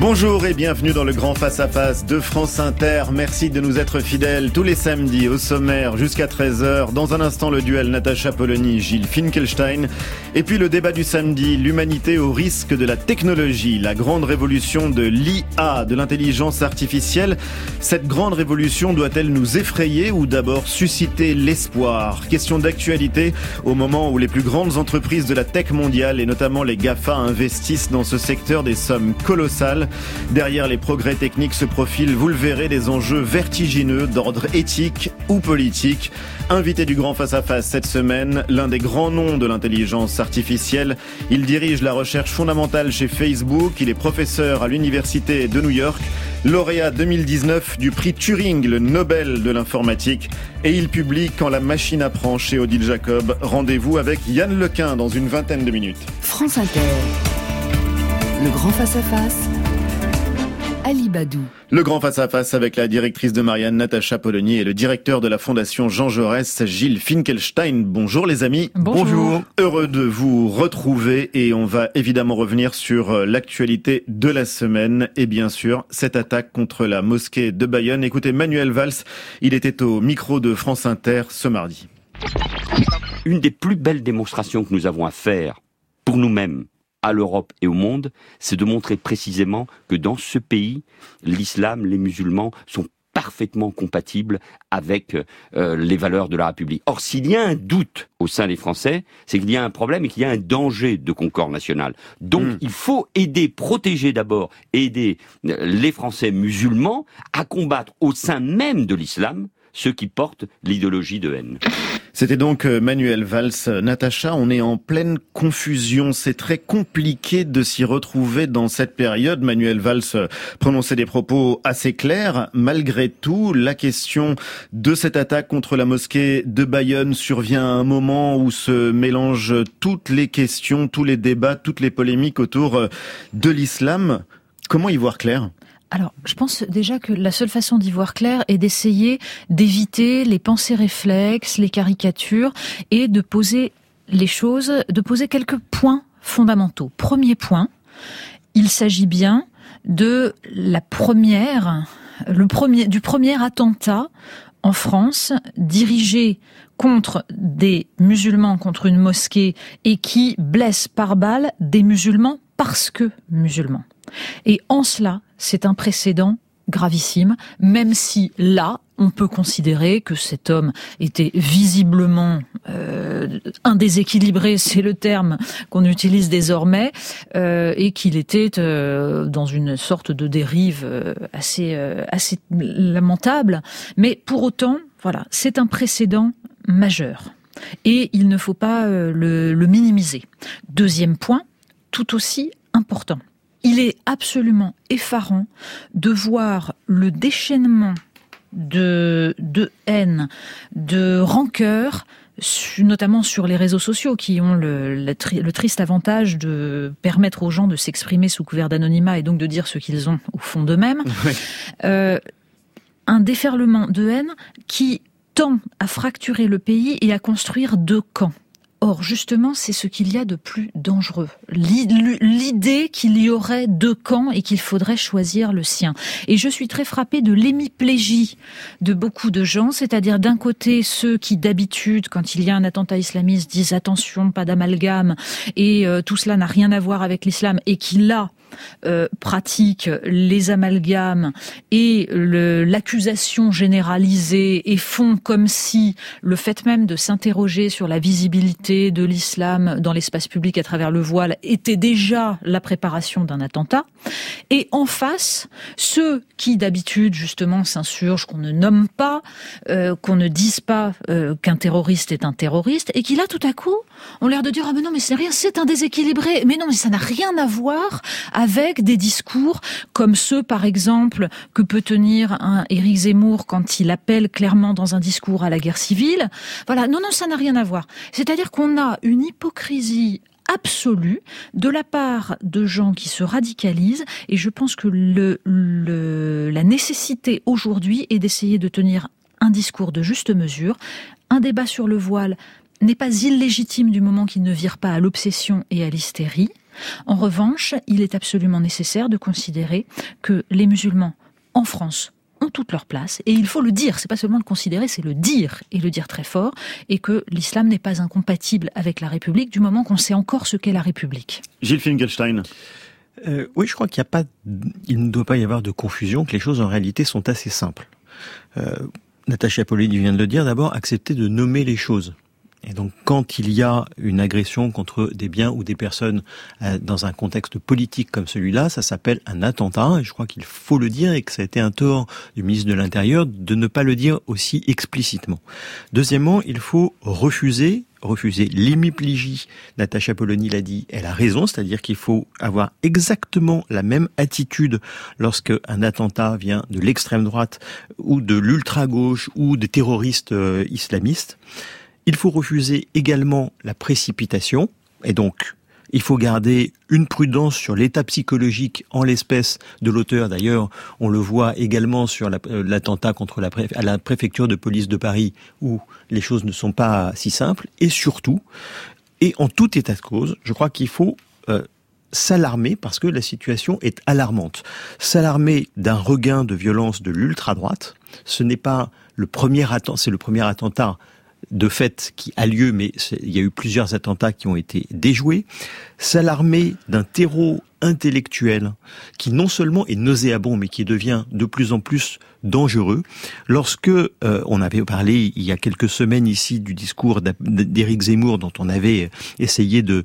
Bonjour et bienvenue dans le grand face-à-face de France Inter. Merci de nous être fidèles tous les samedis au sommaire jusqu'à 13h. Dans un instant, le duel Natacha Polony-Gilles Finkelstein. Et puis le débat du samedi, l'humanité au risque de la technologie. La grande révolution de l'IA, de l'intelligence artificielle. Cette grande révolution doit-elle nous effrayer ou d'abord susciter l'espoir? Question d'actualité au moment où les plus grandes entreprises de la tech mondiale et notamment les GAFA investissent dans ce secteur des sommes colossales. Derrière les progrès techniques se profilent, vous le verrez, des enjeux vertigineux d'ordre éthique ou politique. Invité du grand face-à-face cette semaine, l'un des grands noms de l'intelligence artificielle. Il dirige la recherche fondamentale chez Facebook. Il est professeur à l'université de New York, lauréat 2019 du prix Turing, le Nobel de l'informatique. Et il publie Quand la machine apprend chez Odile Jacob. Rendez-vous avec Yann Lequin dans une vingtaine de minutes. France Inter. Le grand face-à-face. Ali Badou. Le grand face-à-face avec la directrice de Marianne, Natacha Polony, et le directeur de la Fondation Jean Jaurès, Gilles Finkelstein. Bonjour les amis. Bonjour. Heureux de vous retrouver et on va évidemment revenir sur l'actualité de la semaine et bien sûr cette attaque contre la mosquée de Bayonne. Écoutez Manuel Valls, il était au micro de France Inter ce mardi. Une des plus belles démonstrations que nous avons à faire pour nous-mêmes, à l'Europe et au monde, c'est de montrer précisément que dans ce pays, l'islam, les musulmans sont parfaitement compatibles avec les valeurs de la République. Or, s'il y a un doute au sein des Français, c'est qu'il y a un problème et qu'il y a un danger de concorde nationale. Donc, il faut protéger d'abord, aider les Français musulmans à combattre au sein même de l'islam ceux qui portent l'idéologie de haine. C'était donc Manuel Valls. Natacha, on est en pleine confusion. C'est très compliqué de s'y retrouver dans cette période. Manuel Valls prononçait des propos assez clairs. Malgré tout, la question de cette attaque contre la mosquée de Bayonne survient à un moment où se mélangent toutes les questions, tous les débats, toutes les polémiques autour de l'islam. Comment y voir clair ? Alors, je pense déjà que la seule façon d'y voir clair est d'essayer d'éviter les pensées réflexes, les caricatures et de poser les choses, de poser quelques points fondamentaux. Premier point, il s'agit bien de du premier attentat en France dirigé contre des musulmans, contre une mosquée et qui blesse par balle des musulmans parce que musulmans. Et en cela, c'est un précédent gravissime, même si là, on peut considérer que cet homme était visiblement indéséquilibré, c'est le terme qu'on utilise désormais, et qu'il était dans une sorte de dérive assez lamentable. Mais pour autant, voilà, c'est un précédent majeur. Et il ne faut pas le minimiser. Deuxième point, tout aussi important. Il est absolument effarant de voir le déchaînement de haine, de rancœur, notamment sur les réseaux sociaux qui ont le triste avantage de permettre aux gens de s'exprimer sous couvert d'anonymat et donc de dire ce qu'ils ont au fond d'eux-mêmes. Oui. Un déferlement de haine qui tend à fracturer le pays et à construire deux camps. Or, justement, c'est ce qu'il y a de plus dangereux. L'idée qu'il y aurait deux camps et qu'il faudrait choisir le sien. Et je suis très frappée de l'hémiplégie de beaucoup de gens, c'est-à-dire d'un côté ceux qui d'habitude, quand il y a un attentat islamiste, disent attention, pas d'amalgame, et tout cela n'a rien à voir avec l'islam, et qui là pratiquent les amalgames et l'accusation généralisée et font comme si le fait même de s'interroger sur la visibilité de l'islam dans l'espace public à travers le voile était déjà la préparation d'un attentat. Et en face, ceux qui d'habitude justement s'insurgent, qu'on ne nomme pas, qu'on ne dise pas qu'un terroriste est un terroriste, et qui là tout à coup ont l'air de dire ah mais non mais c'est rien, c'est un déséquilibré, mais non mais ça n'a rien à voir avec des discours comme ceux par exemple que peut tenir un Éric Zemmour quand il appelle clairement dans un discours à la guerre civile. Voilà, non ça n'a rien à voir. C'est-à-dire qu'on a une hypocrisie absolue de la part de gens qui se radicalisent, et je pense que la nécessité aujourd'hui est d'essayer de tenir un discours de juste mesure. Un débat sur le voile n'est pas illégitime du moment qu'il ne vire pas à l'obsession et à l'hystérie. En revanche, il est absolument nécessaire de considérer que les musulmans en France ont toute leur place, et il faut le dire, c'est pas seulement le considérer, c'est le dire, et le dire très fort, et que l'islam n'est pas incompatible avec la République du moment qu'on sait encore ce qu'est la République. Gilles Finkelstein. Oui, je crois il ne doit pas y avoir de confusion, que les choses en réalité sont assez simples. Natacha Polony vient de le dire, d'abord, accepter de nommer les choses. Et donc, quand il y a une agression contre des biens ou des personnes dans un contexte politique comme celui-là, ça s'appelle un attentat. Et je crois qu'il faut le dire et que ça a été un tort du ministre de l'Intérieur de ne pas le dire aussi explicitement. Deuxièmement, il faut refuser l'hémiplégie. Natacha Polony l'a dit, elle a raison, c'est-à-dire qu'il faut avoir exactement la même attitude lorsque un attentat vient de l'extrême droite ou de l'ultra-gauche ou des terroristes islamistes. Il faut refuser également la précipitation, et donc il faut garder une prudence sur l'état psychologique en l'espèce de l'auteur. D'ailleurs, on le voit également sur l'attentat contre à la préfecture de police de Paris, où les choses ne sont pas si simples. Et surtout, et en tout état de cause, je crois qu'il faut s'alarmer, parce que la situation est alarmante. S'alarmer d'un regain de violence de l'ultra-droite, ce n'est pas le premier attentat, c'est le premier attentat de fait qui a lieu, mais il y a eu plusieurs attentats qui ont été déjoués. S'alarmer d'un terreau intellectuel qui non seulement est nauséabond, mais qui devient de plus en plus dangereux. Lorsque on avait parlé il y a quelques semaines ici du discours d'Éric Zemmour, dont on avait essayé de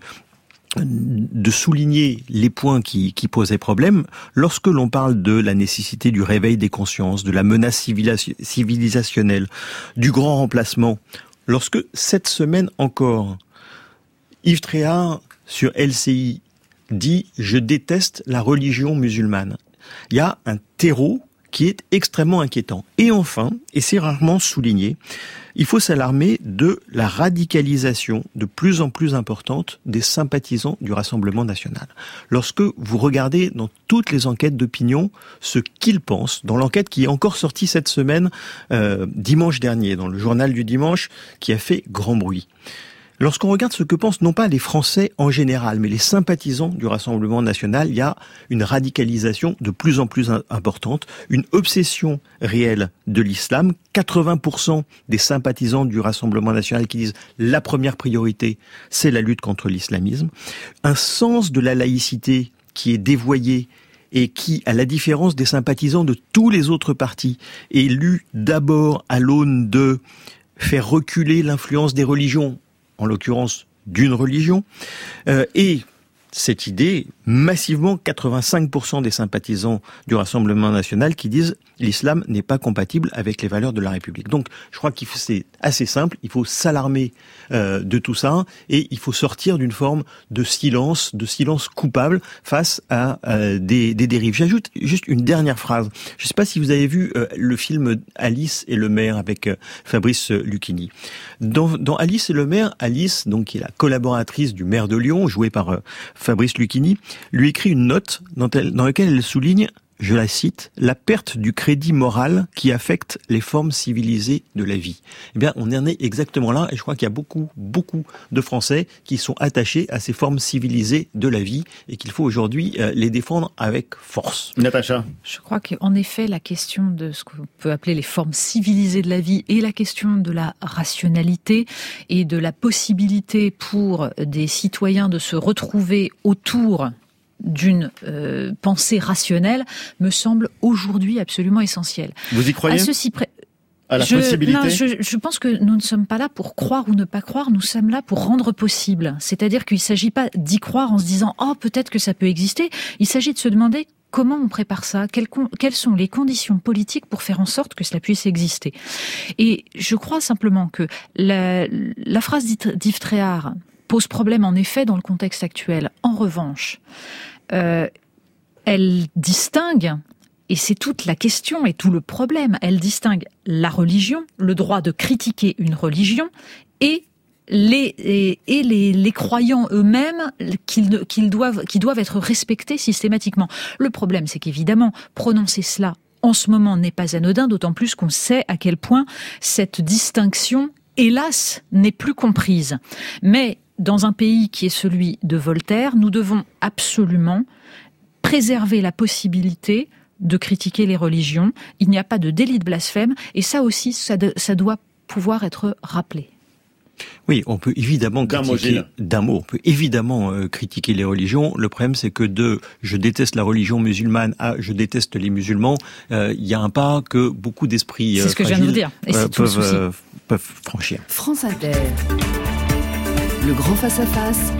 souligner les points qui posaient problème, lorsque l'on parle de la nécessité du réveil des consciences, de la menace civilisationnelle, du grand remplacement, lorsque cette semaine encore, Yves Tréhard sur LCI dit « Je déteste la religion musulmane », il y a un terreau qui est extrêmement inquiétant. Et enfin, et c'est rarement souligné, il faut s'alarmer de la radicalisation de plus en plus importante des sympathisants du Rassemblement national. Lorsque vous regardez dans toutes les enquêtes d'opinion ce qu'ils pensent, dans l'enquête qui est encore sortie cette semaine, dimanche dernier, dans le journal du dimanche, qui a fait grand bruit. Lorsqu'on regarde ce que pensent non pas les Français en général, mais les sympathisants du Rassemblement national, il y a une radicalisation de plus en plus importante, une obsession réelle de l'islam. 80% des sympathisants du Rassemblement national qui disent la première priorité, c'est la lutte contre l'islamisme. Un sens de la laïcité qui est dévoyé et qui, à la différence des sympathisants de tous les autres partis, est lu d'abord à l'aune de faire reculer l'influence des religions, en l'occurrence d'une religion, et cette idée, massivement 85% des sympathisants du Rassemblement national qui disent l'islam n'est pas compatible avec les valeurs de la République. Donc je crois que c'est assez simple, il faut s'alarmer de tout ça, et il faut sortir d'une forme de silence coupable face à des dérives. J'ajoute juste une dernière phrase. Je ne sais pas si vous avez vu le film Alice et le maire avec Fabrice Lucchini. Dans Alice et le maire, Alice, donc qui est la collaboratrice du maire de Lyon, jouée par Fabrice Lucchini, lui écrit une note dans laquelle elle souligne, je la cite, la perte du crédit moral qui affecte les formes civilisées de la vie. Eh bien, on en est exactement là, et je crois qu'il y a beaucoup de Français qui sont attachés à ces formes civilisées de la vie, et qu'il faut aujourd'hui les défendre avec force. Natacha. Je crois qu'en effet, la question de ce qu'on peut appeler les formes civilisées de la vie et la question de la rationalité et de la possibilité pour des citoyens de se retrouver autour d'une pensée rationnelle me semble aujourd'hui absolument essentielle. Vous y croyez ? À ceci près. À la possibilité ? Non, je pense que nous ne sommes pas là pour croire ou ne pas croire, nous sommes là pour rendre possible. C'est-à-dire qu'il ne s'agit pas d'y croire en se disant « Oh, peut-être que ça peut exister ». Il s'agit de se demander comment on prépare ça, quelles sont les conditions politiques pour faire en sorte que cela puisse exister. Et je crois simplement que la phrase d'Yves Tréhard pose problème en effet dans le contexte actuel. En revanche, elle distingue, et c'est toute la question et tout le problème, elle distingue la religion, le droit de critiquer une religion, et les croyants eux-mêmes qui doivent être respectés systématiquement. Le problème, c'est qu'évidemment, prononcer cela en ce moment n'est pas anodin, d'autant plus qu'on sait à quel point cette distinction, hélas, n'est plus comprise. Mais dans un pays qui est celui de Voltaire, nous devons absolument préserver la possibilité de critiquer les religions. Il n'y a pas de délit de blasphème, et ça aussi, ça doit pouvoir être rappelé. Oui, on peut évidemment critiquer on peut évidemment critiquer les religions. Le problème, c'est que de je déteste la religion musulmane à je déteste les musulmans, il y a un pas que beaucoup d'esprits c'est ce que je viens de vous dire. Et c'est tout le souci. Peuvent franchir. France Inter, le grand face-à-face,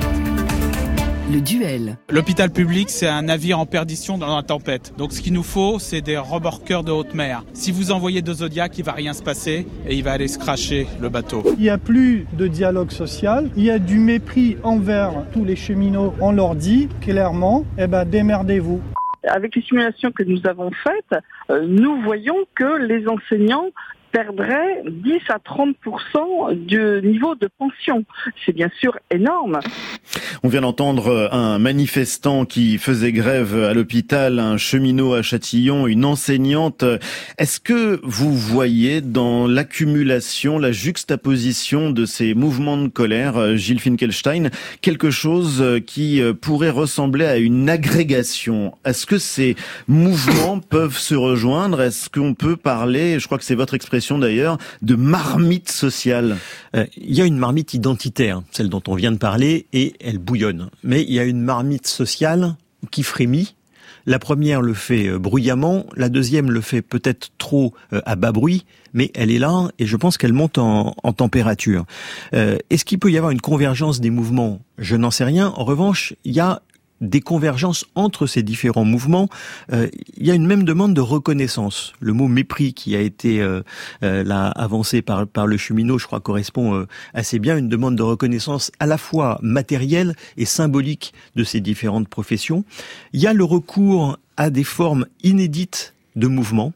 le duel. L'hôpital public, c'est un navire en perdition dans la tempête. Donc ce qu'il nous faut, c'est des remorqueurs de haute mer. Si vous envoyez de Zodiac, il va rien se passer et il va aller se cracher le bateau. Il n'y a plus de dialogue social, il y a du mépris envers tous les cheminots. On leur dit clairement, démerdez-vous. Avec les simulations que nous avons faites, nous voyons que les enseignants perdrait 10 à 30% du niveau de pension. C'est bien sûr énorme. On vient d'entendre un manifestant qui faisait grève à l'hôpital, un cheminot à Châtillon, une enseignante. Est-ce que vous voyez dans l'accumulation, la juxtaposition de ces mouvements de colère, Gilles Finkelstein, quelque chose qui pourrait ressembler à une agrégation? Est-ce que ces mouvements peuvent se rejoindre? Est-ce qu'on peut parler, je crois que c'est votre expression d'ailleurs, de marmite sociale? Il y a une marmite identitaire, celle dont on vient de parler, et elle bouillonne. Mais il y a une marmite sociale qui frémit. La première le fait bruyamment, la deuxième le fait peut-être trop à bas bruit, mais elle est là et je pense qu'elle monte en température. Est-ce qu'il peut y avoir une convergence des mouvements? Je n'en sais rien. En revanche, il y a des convergences entre ces différents mouvements. Il y a une même demande de reconnaissance. Le mot mépris qui a été là avancé par le cheminot, je crois, correspond assez bien à une demande de reconnaissance à la fois matérielle et symbolique de ces différentes professions. Il y a le recours à des formes inédites de mouvement.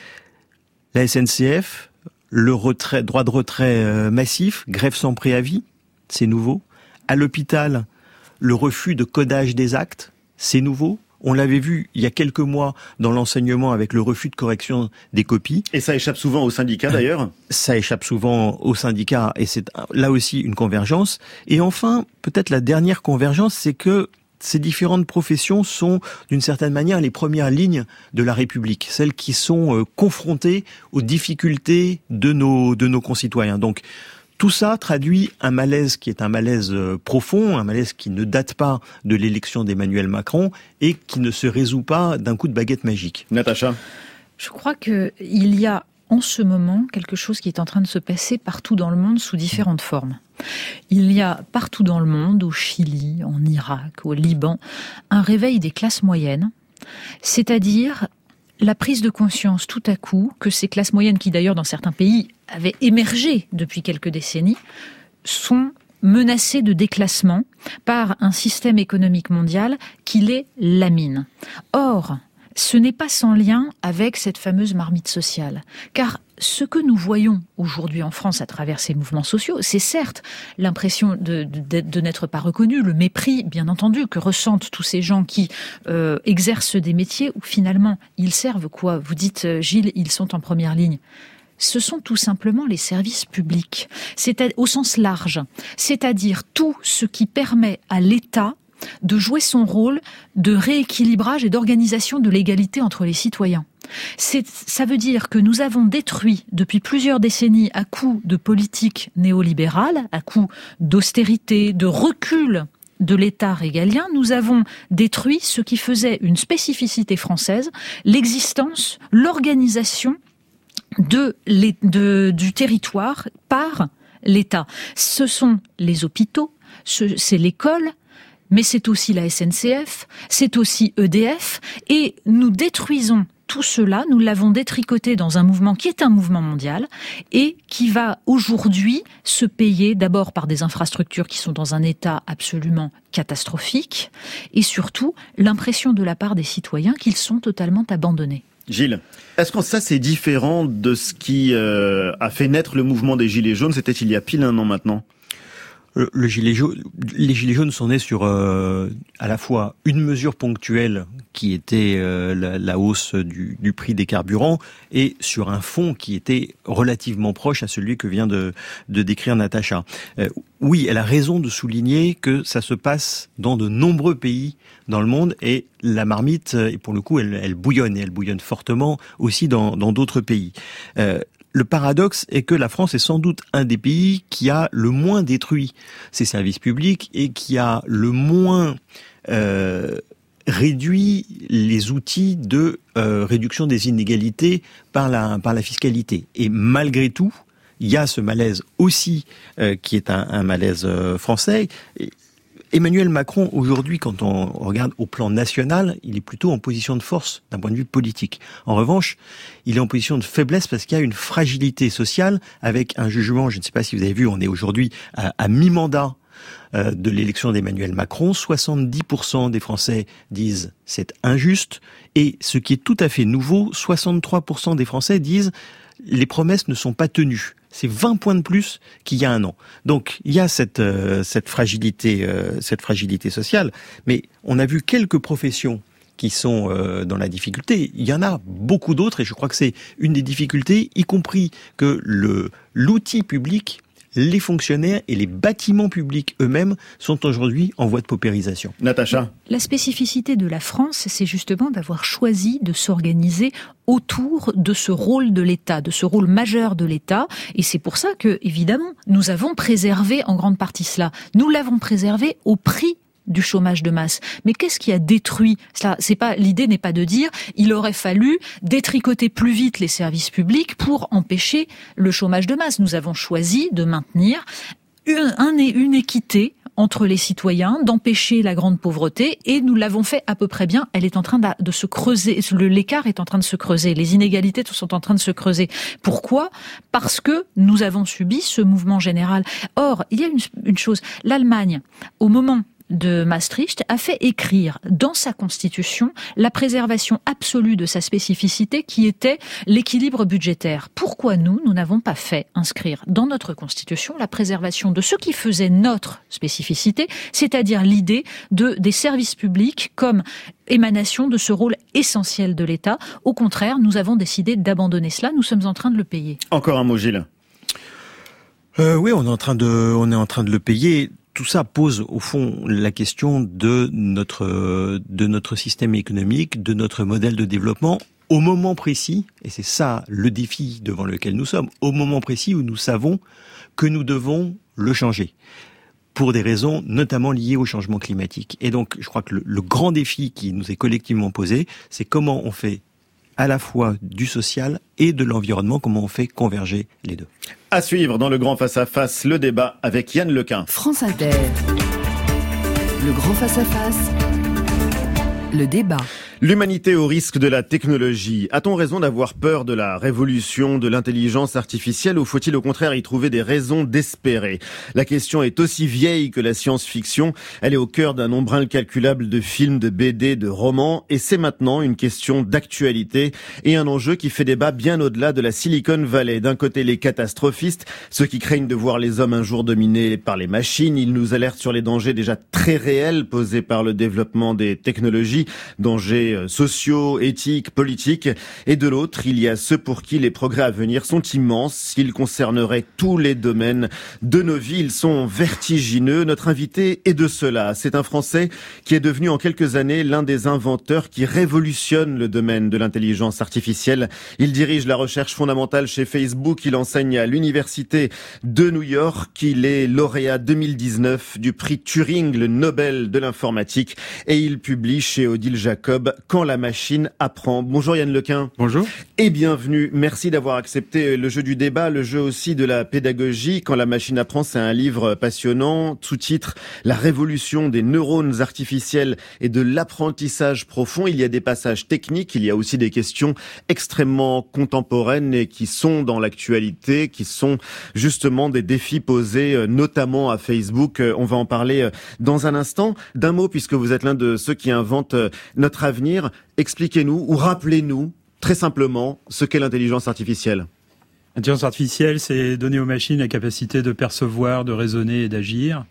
La SNCF, le retrait, droit de retrait massif, grève sans préavis, c'est nouveau. À l'hôpital, le refus de codage des actes, c'est nouveau. On l'avait vu il y a quelques mois dans l'enseignement avec le refus de correction des copies. Et ça échappe souvent aux syndicats d'ailleurs. Ça échappe souvent aux syndicats et c'est là aussi une convergence. Et enfin, peut-être la dernière convergence, c'est que ces différentes professions sont d'une certaine manière les premières lignes de la République, celles qui sont confrontées aux difficultés de nos concitoyens. Donc, tout ça traduit un malaise qui est un malaise profond, un malaise qui ne date pas de l'élection d'Emmanuel Macron et qui ne se résout pas d'un coup de baguette magique. Natacha? Je crois qu'il y a en ce moment quelque chose qui est en train de se passer partout dans le monde sous différentes formes. Il y a partout dans le monde, au Chili, en Irak, au Liban, un réveil des classes moyennes, c'est-à-dire la prise de conscience tout à coup que ces classes moyennes qui d'ailleurs dans certains pays avaient émergé depuis quelques décennies sont menacées de déclassement par un système économique mondial qui les lamine. Or, ce n'est pas sans lien avec cette fameuse marmite sociale, car ce que nous voyons aujourd'hui en France à travers ces mouvements sociaux, c'est certes l'impression de n'être pas reconnu, le mépris, bien entendu, que ressentent tous ces gens qui exercent des métiers où finalement ils servent quoi? Vous dites, Gilles, ils sont en première ligne. Ce sont tout simplement les services publics, au sens large, c'est-à-dire tout ce qui permet à l'État de jouer son rôle de rééquilibrage et d'organisation de l'égalité entre les citoyens. Ça veut dire que nous avons détruit depuis plusieurs décennies à coup de politique néolibérale, à coup d'austérité, de recul de l'État régalien, nous avons détruit ce qui faisait une spécificité française, l'existence, l'organisation du territoire par l'État. Ce sont les hôpitaux, c'est l'école, mais c'est aussi la SNCF, c'est aussi EDF, et nous détruisons tout cela, nous l'avons détricoté dans un mouvement qui est un mouvement mondial et qui va aujourd'hui se payer d'abord par des infrastructures qui sont dans un état absolument catastrophique et surtout l'impression de la part des citoyens qu'ils sont totalement abandonnés. Gilles, est-ce que ça c'est différent de ce qui a fait naître le mouvement des Gilets jaunes? C'était il y a pile un an maintenant. Les gilets jaunes sont nés sur à la fois une mesure ponctuelle qui était la hausse du prix des carburants et sur un fond qui était relativement proche à celui que vient de décrire Natacha. Oui, elle a raison de souligner que ça se passe dans de nombreux pays dans le monde et la marmite, et pour le coup, elle bouillonne et elle bouillonne fortement aussi dans d'autres pays. Le paradoxe est que la France est sans doute un des pays qui a le moins détruit ses services publics et qui a le moins réduit les outils de réduction des inégalités par la fiscalité. Et malgré tout, il y a ce malaise aussi qui est un malaise français. Emmanuel Macron, aujourd'hui, quand on regarde au plan national, il est plutôt en position de force d'un point de vue politique. En revanche, il est en position de faiblesse parce qu'il y a une fragilité sociale avec un jugement, je ne sais pas si vous avez vu, on est aujourd'hui à mi-mandat de l'élection d'Emmanuel Macron. 70% des Français disent c'est injuste. Et ce qui est tout à fait nouveau, 63% des Français disent les promesses ne sont pas tenues. C'est 20 points de plus qu'il y a un an. Donc il y a cette fragilité sociale. Mais on a vu quelques professions qui sont dans la difficulté. Il y en a beaucoup d'autres et je crois que c'est une des difficultés, y compris que l'outil public, les fonctionnaires et les bâtiments publics eux-mêmes sont aujourd'hui en voie de paupérisation. Natacha. La spécificité de la France, c'est justement d'avoir choisi de s'organiser autour de ce rôle de l'État, de ce rôle majeur de l'État. Et c'est pour ça que, évidemment, nous avons préservé en grande partie cela. Nous l'avons préservé au prix du chômage de masse. Mais qu'est-ce qui a détruit cela ? L'idée n'est pas de dire il aurait fallu détricoter plus vite les services publics pour empêcher le chômage de masse. Nous avons choisi de maintenir une équité entre les citoyens, d'empêcher la grande pauvreté, et nous l'avons fait à peu près bien. Elle est en train de se creuser, l'écart est en train de se creuser, les inégalités sont en train de se creuser. Pourquoi ? Parce que nous avons subi ce mouvement général. Or, il y a une chose, l'Allemagne, au moment de Maastricht, a fait écrire dans sa constitution la préservation absolue de sa spécificité qui était l'équilibre budgétaire. Pourquoi nous n'avons pas fait inscrire dans notre constitution la préservation de ce qui faisait notre spécificité, c'est-à-dire l'idée des services publics comme émanation de ce rôle essentiel de l'État. Au contraire, nous avons décidé d'abandonner cela, nous sommes en train de le payer. Encore un mot, Gilles. Oui, on est en train de le payer. Tout ça pose au fond la question de notre système économique, de notre modèle de développement au moment précis, et c'est ça le défi devant lequel nous sommes, au moment précis où nous savons que nous devons le changer, pour des raisons notamment liées au changement climatique. Et donc je crois que le grand défi qui nous est collectivement posé, c'est comment on fait à la fois du social et de l'environnement, comment on fait converger les deux. À suivre dans le grand face-à-face, le débat avec Yann Lequin. France Inter. Le grand face-à-face. Le débat. L'humanité au risque de la technologie. A-t-on raison d'avoir peur de la révolution de l'intelligence artificielle ou faut-il au contraire y trouver des raisons d'espérer ? La question est aussi vieille que la science-fiction. Elle est au cœur d'un nombre incalculable de films, de BD, de romans et c'est maintenant une question d'actualité et un enjeu qui fait débat bien au-delà de la Silicon Valley. D'un côté, les catastrophistes, ceux qui craignent de voir les hommes un jour dominés par les machines. Ils nous alertent sur les dangers déjà très réels posés par le développement des technologies, dangers sociaux, éthiques, politiques. Et de l'autre, il y a ceux pour qui les progrès à venir sont immenses. Ils concerneraient tous les domaines de nos vies. Ils sont vertigineux. Notre invité est de cela. C'est un Français qui est devenu en quelques années l'un des inventeurs qui révolutionne le domaine de l'intelligence artificielle. Il dirige la recherche fondamentale chez Facebook. Il enseigne à l'université de New York. Il est lauréat 2019 du prix Turing, le Nobel de l'informatique. Et il publie chez Odile Jacob Quand la machine apprend. Bonjour Yann Lequin. Bonjour. Et bienvenue. Merci d'avoir accepté le jeu du débat, le jeu aussi de la pédagogie. Quand la machine apprend, c'est un livre passionnant. Sous-titre La révolution des neurones artificiels et de l'apprentissage profond. Il y a des passages techniques, il y a aussi des questions extrêmement contemporaines et qui sont dans l'actualité, qui sont justement des défis posés notamment à Facebook. On va en parler dans un instant. D'un mot, puisque vous êtes l'un de ceux qui inventent notre avenir, expliquez-nous ou rappelez-nous très simplement ce qu'est l'intelligence artificielle. L'intelligence artificielle, c'est donner aux machines la capacité de percevoir, de raisonner et d'agir.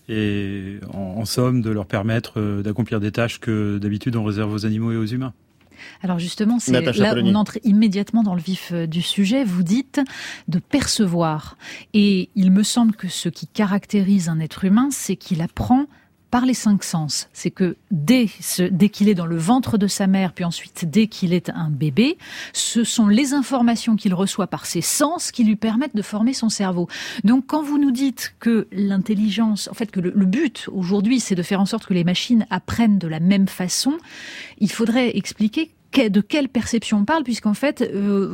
Et en somme, de leur permettre d'accomplir des tâches que d'habitude on réserve aux animaux et aux humains. Alors justement, là on entre immédiatement dans le vif du sujet. Vous dites de percevoir. Et il me semble que ce qui caractérise un être humain, c'est qu'il apprend par les 5 sens. C'est que dès qu'il est dans le ventre de sa mère, puis ensuite dès qu'il est un bébé, ce sont les informations qu'il reçoit par ses sens qui lui permettent de former son cerveau. Donc quand vous nous dites que l'intelligence, en fait que le but aujourd'hui, c'est de faire en sorte que les machines apprennent de la même façon, il faudrait expliquer de quelle perception on parle, puisqu'en fait,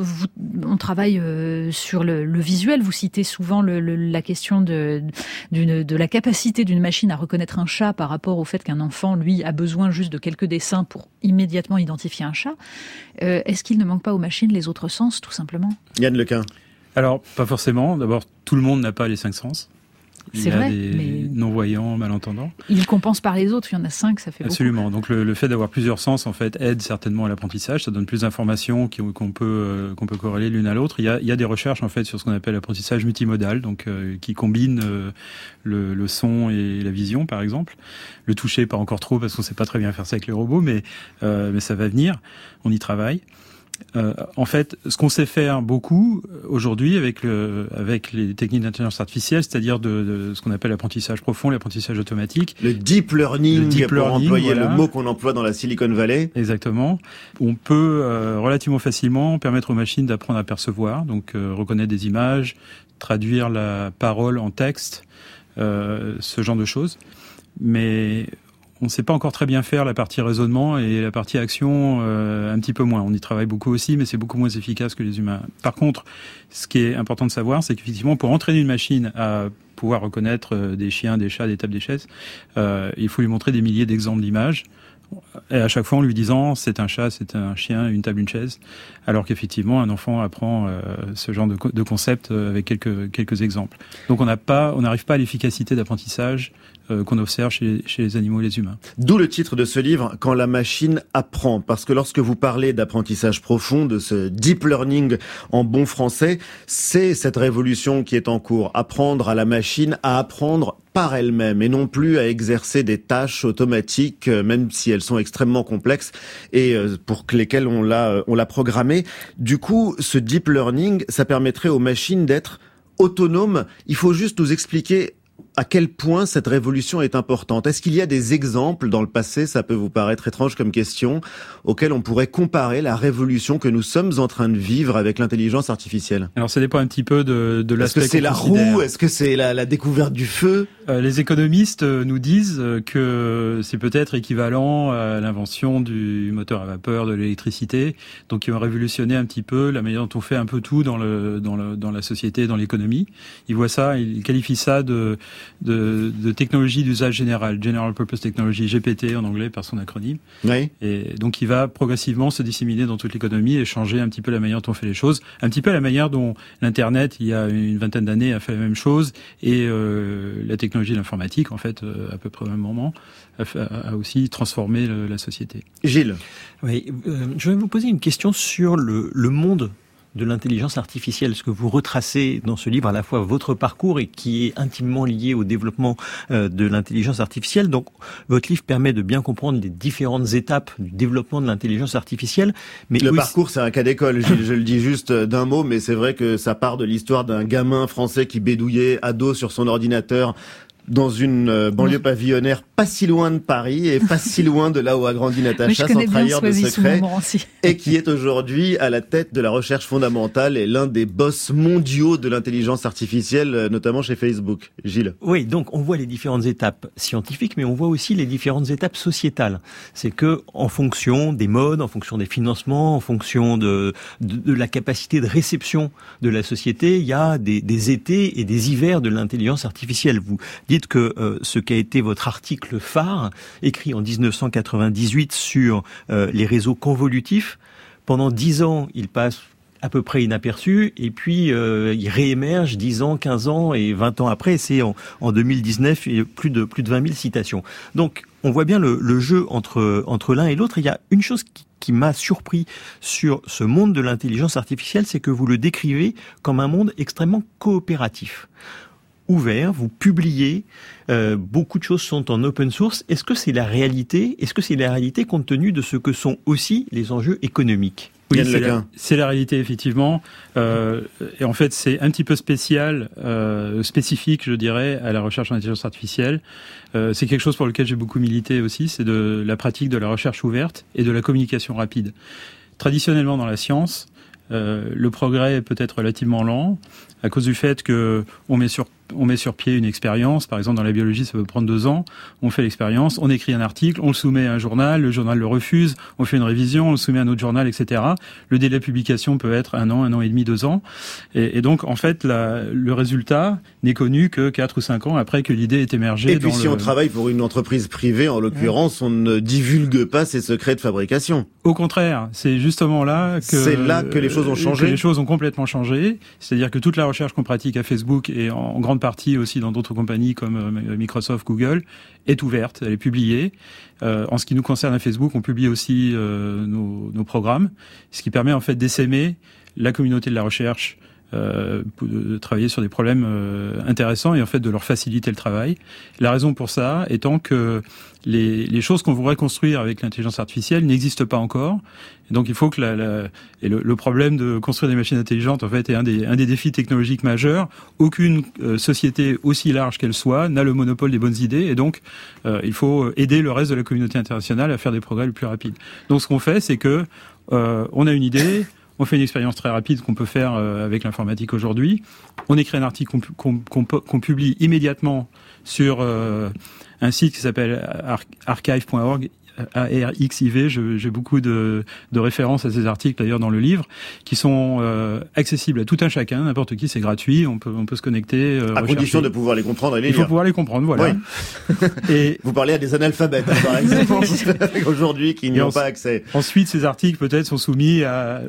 on travaille sur le visuel. Vous citez souvent la question de la capacité d'une machine à reconnaître un chat par rapport au fait qu'un enfant, lui, a besoin juste de quelques dessins pour immédiatement identifier un chat. Est-ce qu'il ne manque pas aux machines les autres sens, tout simplement ? Yann Lequin. Alors, pas forcément. D'abord, tout le monde n'a pas les 5 sens. Il y a vrai, des mais non-voyants, malentendants. Ils compensent par les autres, il y en a 5, ça fait Absolument. beaucoup. Donc le fait d'avoir plusieurs sens, en fait, aide certainement à l'apprentissage. Ça donne plus d'informations qu'on peut corréler l'une à l'autre. Il y a des recherches, en fait, sur ce qu'on appelle l'apprentissage multimodal, donc qui combine le son et la vision, par exemple. Le toucher, pas encore trop, parce qu'on sait pas très bien faire ça avec les robots, mais ça va venir. On y travaille. En fait, ce qu'on sait faire beaucoup aujourd'hui avec les techniques d'intelligence artificielle, c'est-à-dire de ce qu'on appelle l'apprentissage profond, l'apprentissage automatique. Le deep learning, pour employer le mot qu'on emploie dans la Silicon Valley. Exactement. On peut relativement facilement permettre aux machines d'apprendre à percevoir, donc reconnaître des images, traduire la parole en texte, ce genre de choses. Mais on ne sait pas encore très bien faire la partie raisonnement et la partie action un petit peu moins. On y travaille beaucoup aussi, mais c'est beaucoup moins efficace que les humains. Par contre, ce qui est important de savoir, c'est qu'effectivement, pour entraîner une machine à pouvoir reconnaître des chiens, des chats, des tables, des chaises, il faut lui montrer des milliers d'exemples d'images. Et à chaque fois en lui disant c'est un chat, c'est un chien, une table, une chaise, alors qu'effectivement un enfant apprend ce genre de concept avec quelques exemples. Donc on n'arrive pas à l'efficacité d'apprentissage qu'on observe chez les animaux et les humains. D'où le titre de ce livre, Quand la machine apprend. Parce que lorsque vous parlez d'apprentissage profond, de ce deep learning en bon français, c'est cette révolution qui est en cours. Apprendre à la machine à apprendre par elle-même et non plus à exercer des tâches automatiques, même si elles sont extrêmement complexes et pour lesquelles on l'a programmé. Du coup, ce deep learning, ça permettrait aux machines d'être autonomes. Il faut juste nous expliquer à quel point cette révolution est importante. Est-ce qu'il y a des exemples dans le passé, ça peut vous paraître étrange comme question, auxquels on pourrait comparer la révolution que nous sommes en train de vivre avec l'intelligence artificielle ? Alors ça dépend un petit peu de l'aspect. Est-ce que c'est la roue ? Est-ce que c'est la découverte du feu ? Les économistes nous disent que c'est peut-être équivalent à l'invention du moteur à vapeur, de l'électricité, donc qui va révolutionner un petit peu la manière dont on fait un peu tout dans la société, dans l'économie. Ils qualifient ça de technologie d'usage général, General Purpose Technology, GPT en anglais par son acronyme. Oui. Et donc il va progressivement se disséminer dans toute l'économie et changer un petit peu la manière dont on fait les choses, un petit peu la manière dont l'Internet, il y a une vingtaine d'années, a fait la même chose, et la technologie de l'informatique, en fait, à peu près au même moment, a aussi transformé la société. Gilles. Oui, je vais vous poser une question sur le monde de l'intelligence artificielle, ce que vous retracez dans ce livre, à la fois votre parcours et qui est intimement lié au développement de l'intelligence artificielle. Donc, votre livre permet de bien comprendre les différentes étapes du développement de l'intelligence artificielle. Mais le parcours, c'est un cas d'école, je le dis juste d'un mot, mais c'est vrai que ça part de l'histoire d'un gamin français qui bédouillait ado sur son ordinateur dans une banlieue pavillonnaire pas si loin de Paris et pas si loin de là où a grandi Natacha, sans trahir de secret, et qui est aujourd'hui à la tête de la recherche fondamentale et l'un des boss mondiaux de l'intelligence artificielle, notamment chez Facebook. Gilles. Oui, donc on voit les différentes étapes scientifiques, mais on voit aussi les différentes étapes sociétales. C'est que en fonction des modes, en fonction des financements, en fonction de la capacité de réception de la société, il y a des étés et des hivers de l'intelligence artificielle. Vous dites que ce qu'a été votre article phare, écrit en 1998 sur les réseaux convolutifs, pendant 10 ans, il passe à peu près inaperçu, et puis il réémerge 10 ans, 15 ans et 20 ans après. C'est en 2019, il y a plus de 20 000 citations. Donc, on voit bien le jeu entre l'un et l'autre. Il y a une chose qui m'a surpris sur ce monde de l'intelligence artificielle, c'est que vous le décrivez comme un monde extrêmement coopératif. Ouvert, vous publiez, beaucoup de choses sont en open source. Est-ce que c'est la réalité compte tenu de ce que sont aussi les enjeux économiques? Oui, c'est la réalité, effectivement. Et en fait, c'est un petit peu spécifique, je dirais, à la recherche en intelligence artificielle. C'est quelque chose pour lequel j'ai beaucoup milité aussi, c'est de la pratique de la recherche ouverte et de la communication rapide. Traditionnellement, dans la science, le progrès peut être relativement lent à cause du fait que on met sur pied une expérience. Par exemple, dans la biologie, ça peut prendre 2 ans. On fait l'expérience, on écrit un article, on le soumet à un journal, le journal le refuse, on fait une révision, on le soumet à un autre journal, etc. Le délai de publication peut être 1 an et demi, 2 ans. Et donc, en fait, le résultat n'est connu que 4 ou 5 ans après que l'idée est émergée. Et puis, si on travaille pour une entreprise privée, en l'occurrence, on ne divulgue pas ses secrets de fabrication. Au contraire, c'est justement là que les choses ont changé. Que les choses ont complètement changé. C'est-à-dire que toute la recherche qu'on pratique à Facebook et en grande partie aussi dans d'autres compagnies comme Microsoft, Google, est ouverte, elle est publiée. En ce qui nous concerne à Facebook, on publie aussi nos programmes, ce qui permet en fait d'essaimer la communauté de la recherche, de travailler sur des problèmes intéressants et en fait de leur faciliter le travail. La raison pour ça étant que les choses qu'on voudrait construire avec l'intelligence artificielle n'existent pas encore. Et donc il faut que le problème de construire des machines intelligentes en fait est un des défis technologiques majeurs. Aucune société aussi large qu'elle soit n'a le monopole des bonnes idées et donc il faut aider le reste de la communauté internationale à faire des progrès le plus rapides. Donc ce qu'on fait, c'est que on a une idée. On fait une expérience très rapide qu'on peut faire avec l'informatique aujourd'hui. On écrit un article qu'on publie immédiatement sur un site qui s'appelle archive.org. ARXIV, j'ai beaucoup de références à ces articles d'ailleurs dans le livre, qui sont accessibles à tout un chacun, n'importe qui, c'est gratuit, on peut se connecter. À condition de pouvoir les comprendre et les lire. Il faut pouvoir les comprendre, voilà. Oui. Et vous parlez à des analphabètes, par exemple, aujourd'hui, qui n'y ont pas accès. Ensuite, ces articles peut-être sont soumis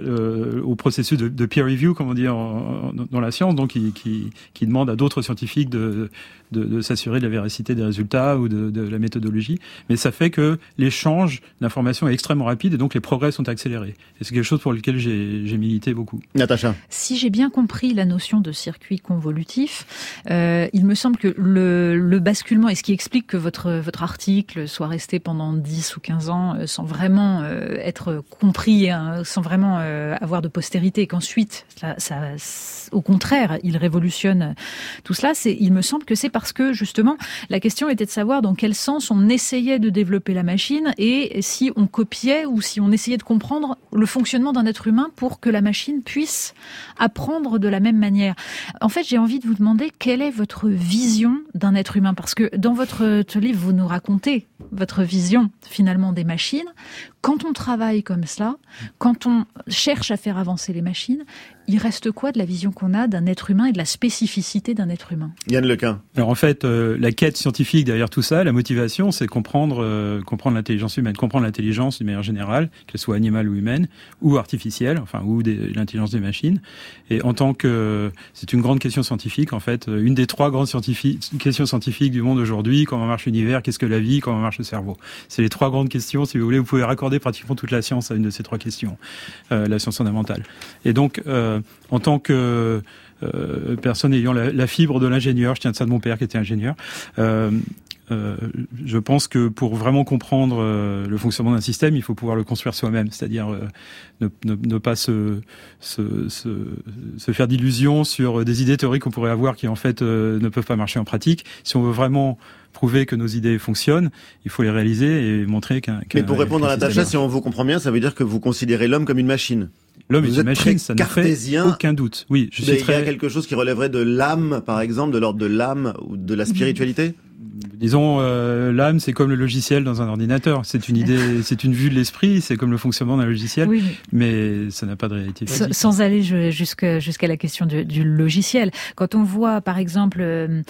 au processus de peer review, comme on dit dans la science, donc qui demande à d'autres scientifiques de s'assurer de la véracité des résultats ou de la méthodologie. Mais ça fait que l'échange d'informations est extrêmement rapide et donc les progrès sont accélérés. Et c'est quelque chose pour lequel j'ai milité beaucoup. Natacha. Si j'ai bien compris la notion de circuit convolutif, il me semble que le basculement, et ce qui explique que votre article soit resté pendant 10 ou 15 ans sans vraiment être compris, sans vraiment avoir de postérité, et qu'ensuite, au contraire, il révolutionne tout cela, il me semble que c'est parce que, justement, la question était de savoir dans quel sens on essayait de développer la machine et si on copiait ou si on essayait de comprendre le fonctionnement d'un être humain pour que la machine puisse apprendre de la même manière. En fait, j'ai envie de vous demander quelle est votre vision d'un être humain, parce que dans votre livre, vous nous racontez votre vision, finalement, des machines. Quand on travaille comme cela, quand on cherche à faire avancer les machines, il reste quoi de la vision qu'on a d'un être humain et de la spécificité d'un être humain? Yann Lequin. Alors en fait, la quête scientifique derrière tout ça, la motivation, c'est comprendre l'intelligence humaine, comprendre l'intelligence d'une manière générale, qu'elle soit animale ou humaine, ou artificielle, ou l'intelligence des machines. Et en tant que... C'est une grande question scientifique, en fait, une des 3 grandes questions scientifiques du monde aujourd'hui: comment marche l'univers, qu'est-ce que la vie, comment marche le cerveau. C'est les 3 grandes questions, si vous voulez, vous pouvez raccorder pratiquement toute la science à une de ces 3 questions, la science fondamentale. Et donc, en tant que personne ayant la fibre de l'ingénieur, je tiens de ça de mon père qui était ingénieur, je pense que pour vraiment comprendre le fonctionnement d'un système, il faut pouvoir le construire soi-même, c'est-à-dire ne pas se faire d'illusions sur des idées théoriques qu'on pourrait avoir qui en fait ne peuvent pas marcher en pratique. Si on veut vraiment prouver que nos idées fonctionnent, il faut les réaliser et montrer Mais pour répondre à Natacha, si on vous comprend bien, ça veut dire que vous considérez l'homme comme une machine. L'homme est une machine, ça ne fait aucun doute. Oui, il y a quelque chose qui relèverait de l'âme, par exemple, de l'ordre de l'âme ou de la spiritualité? Disons, l'âme, c'est comme le logiciel dans un ordinateur. C'est une idée, c'est une vue de l'esprit, c'est comme le fonctionnement d'un logiciel, oui, mais ça n'a pas de réalité physique. Sans aller jusqu'à la question du logiciel. Quand on voit, par exemple,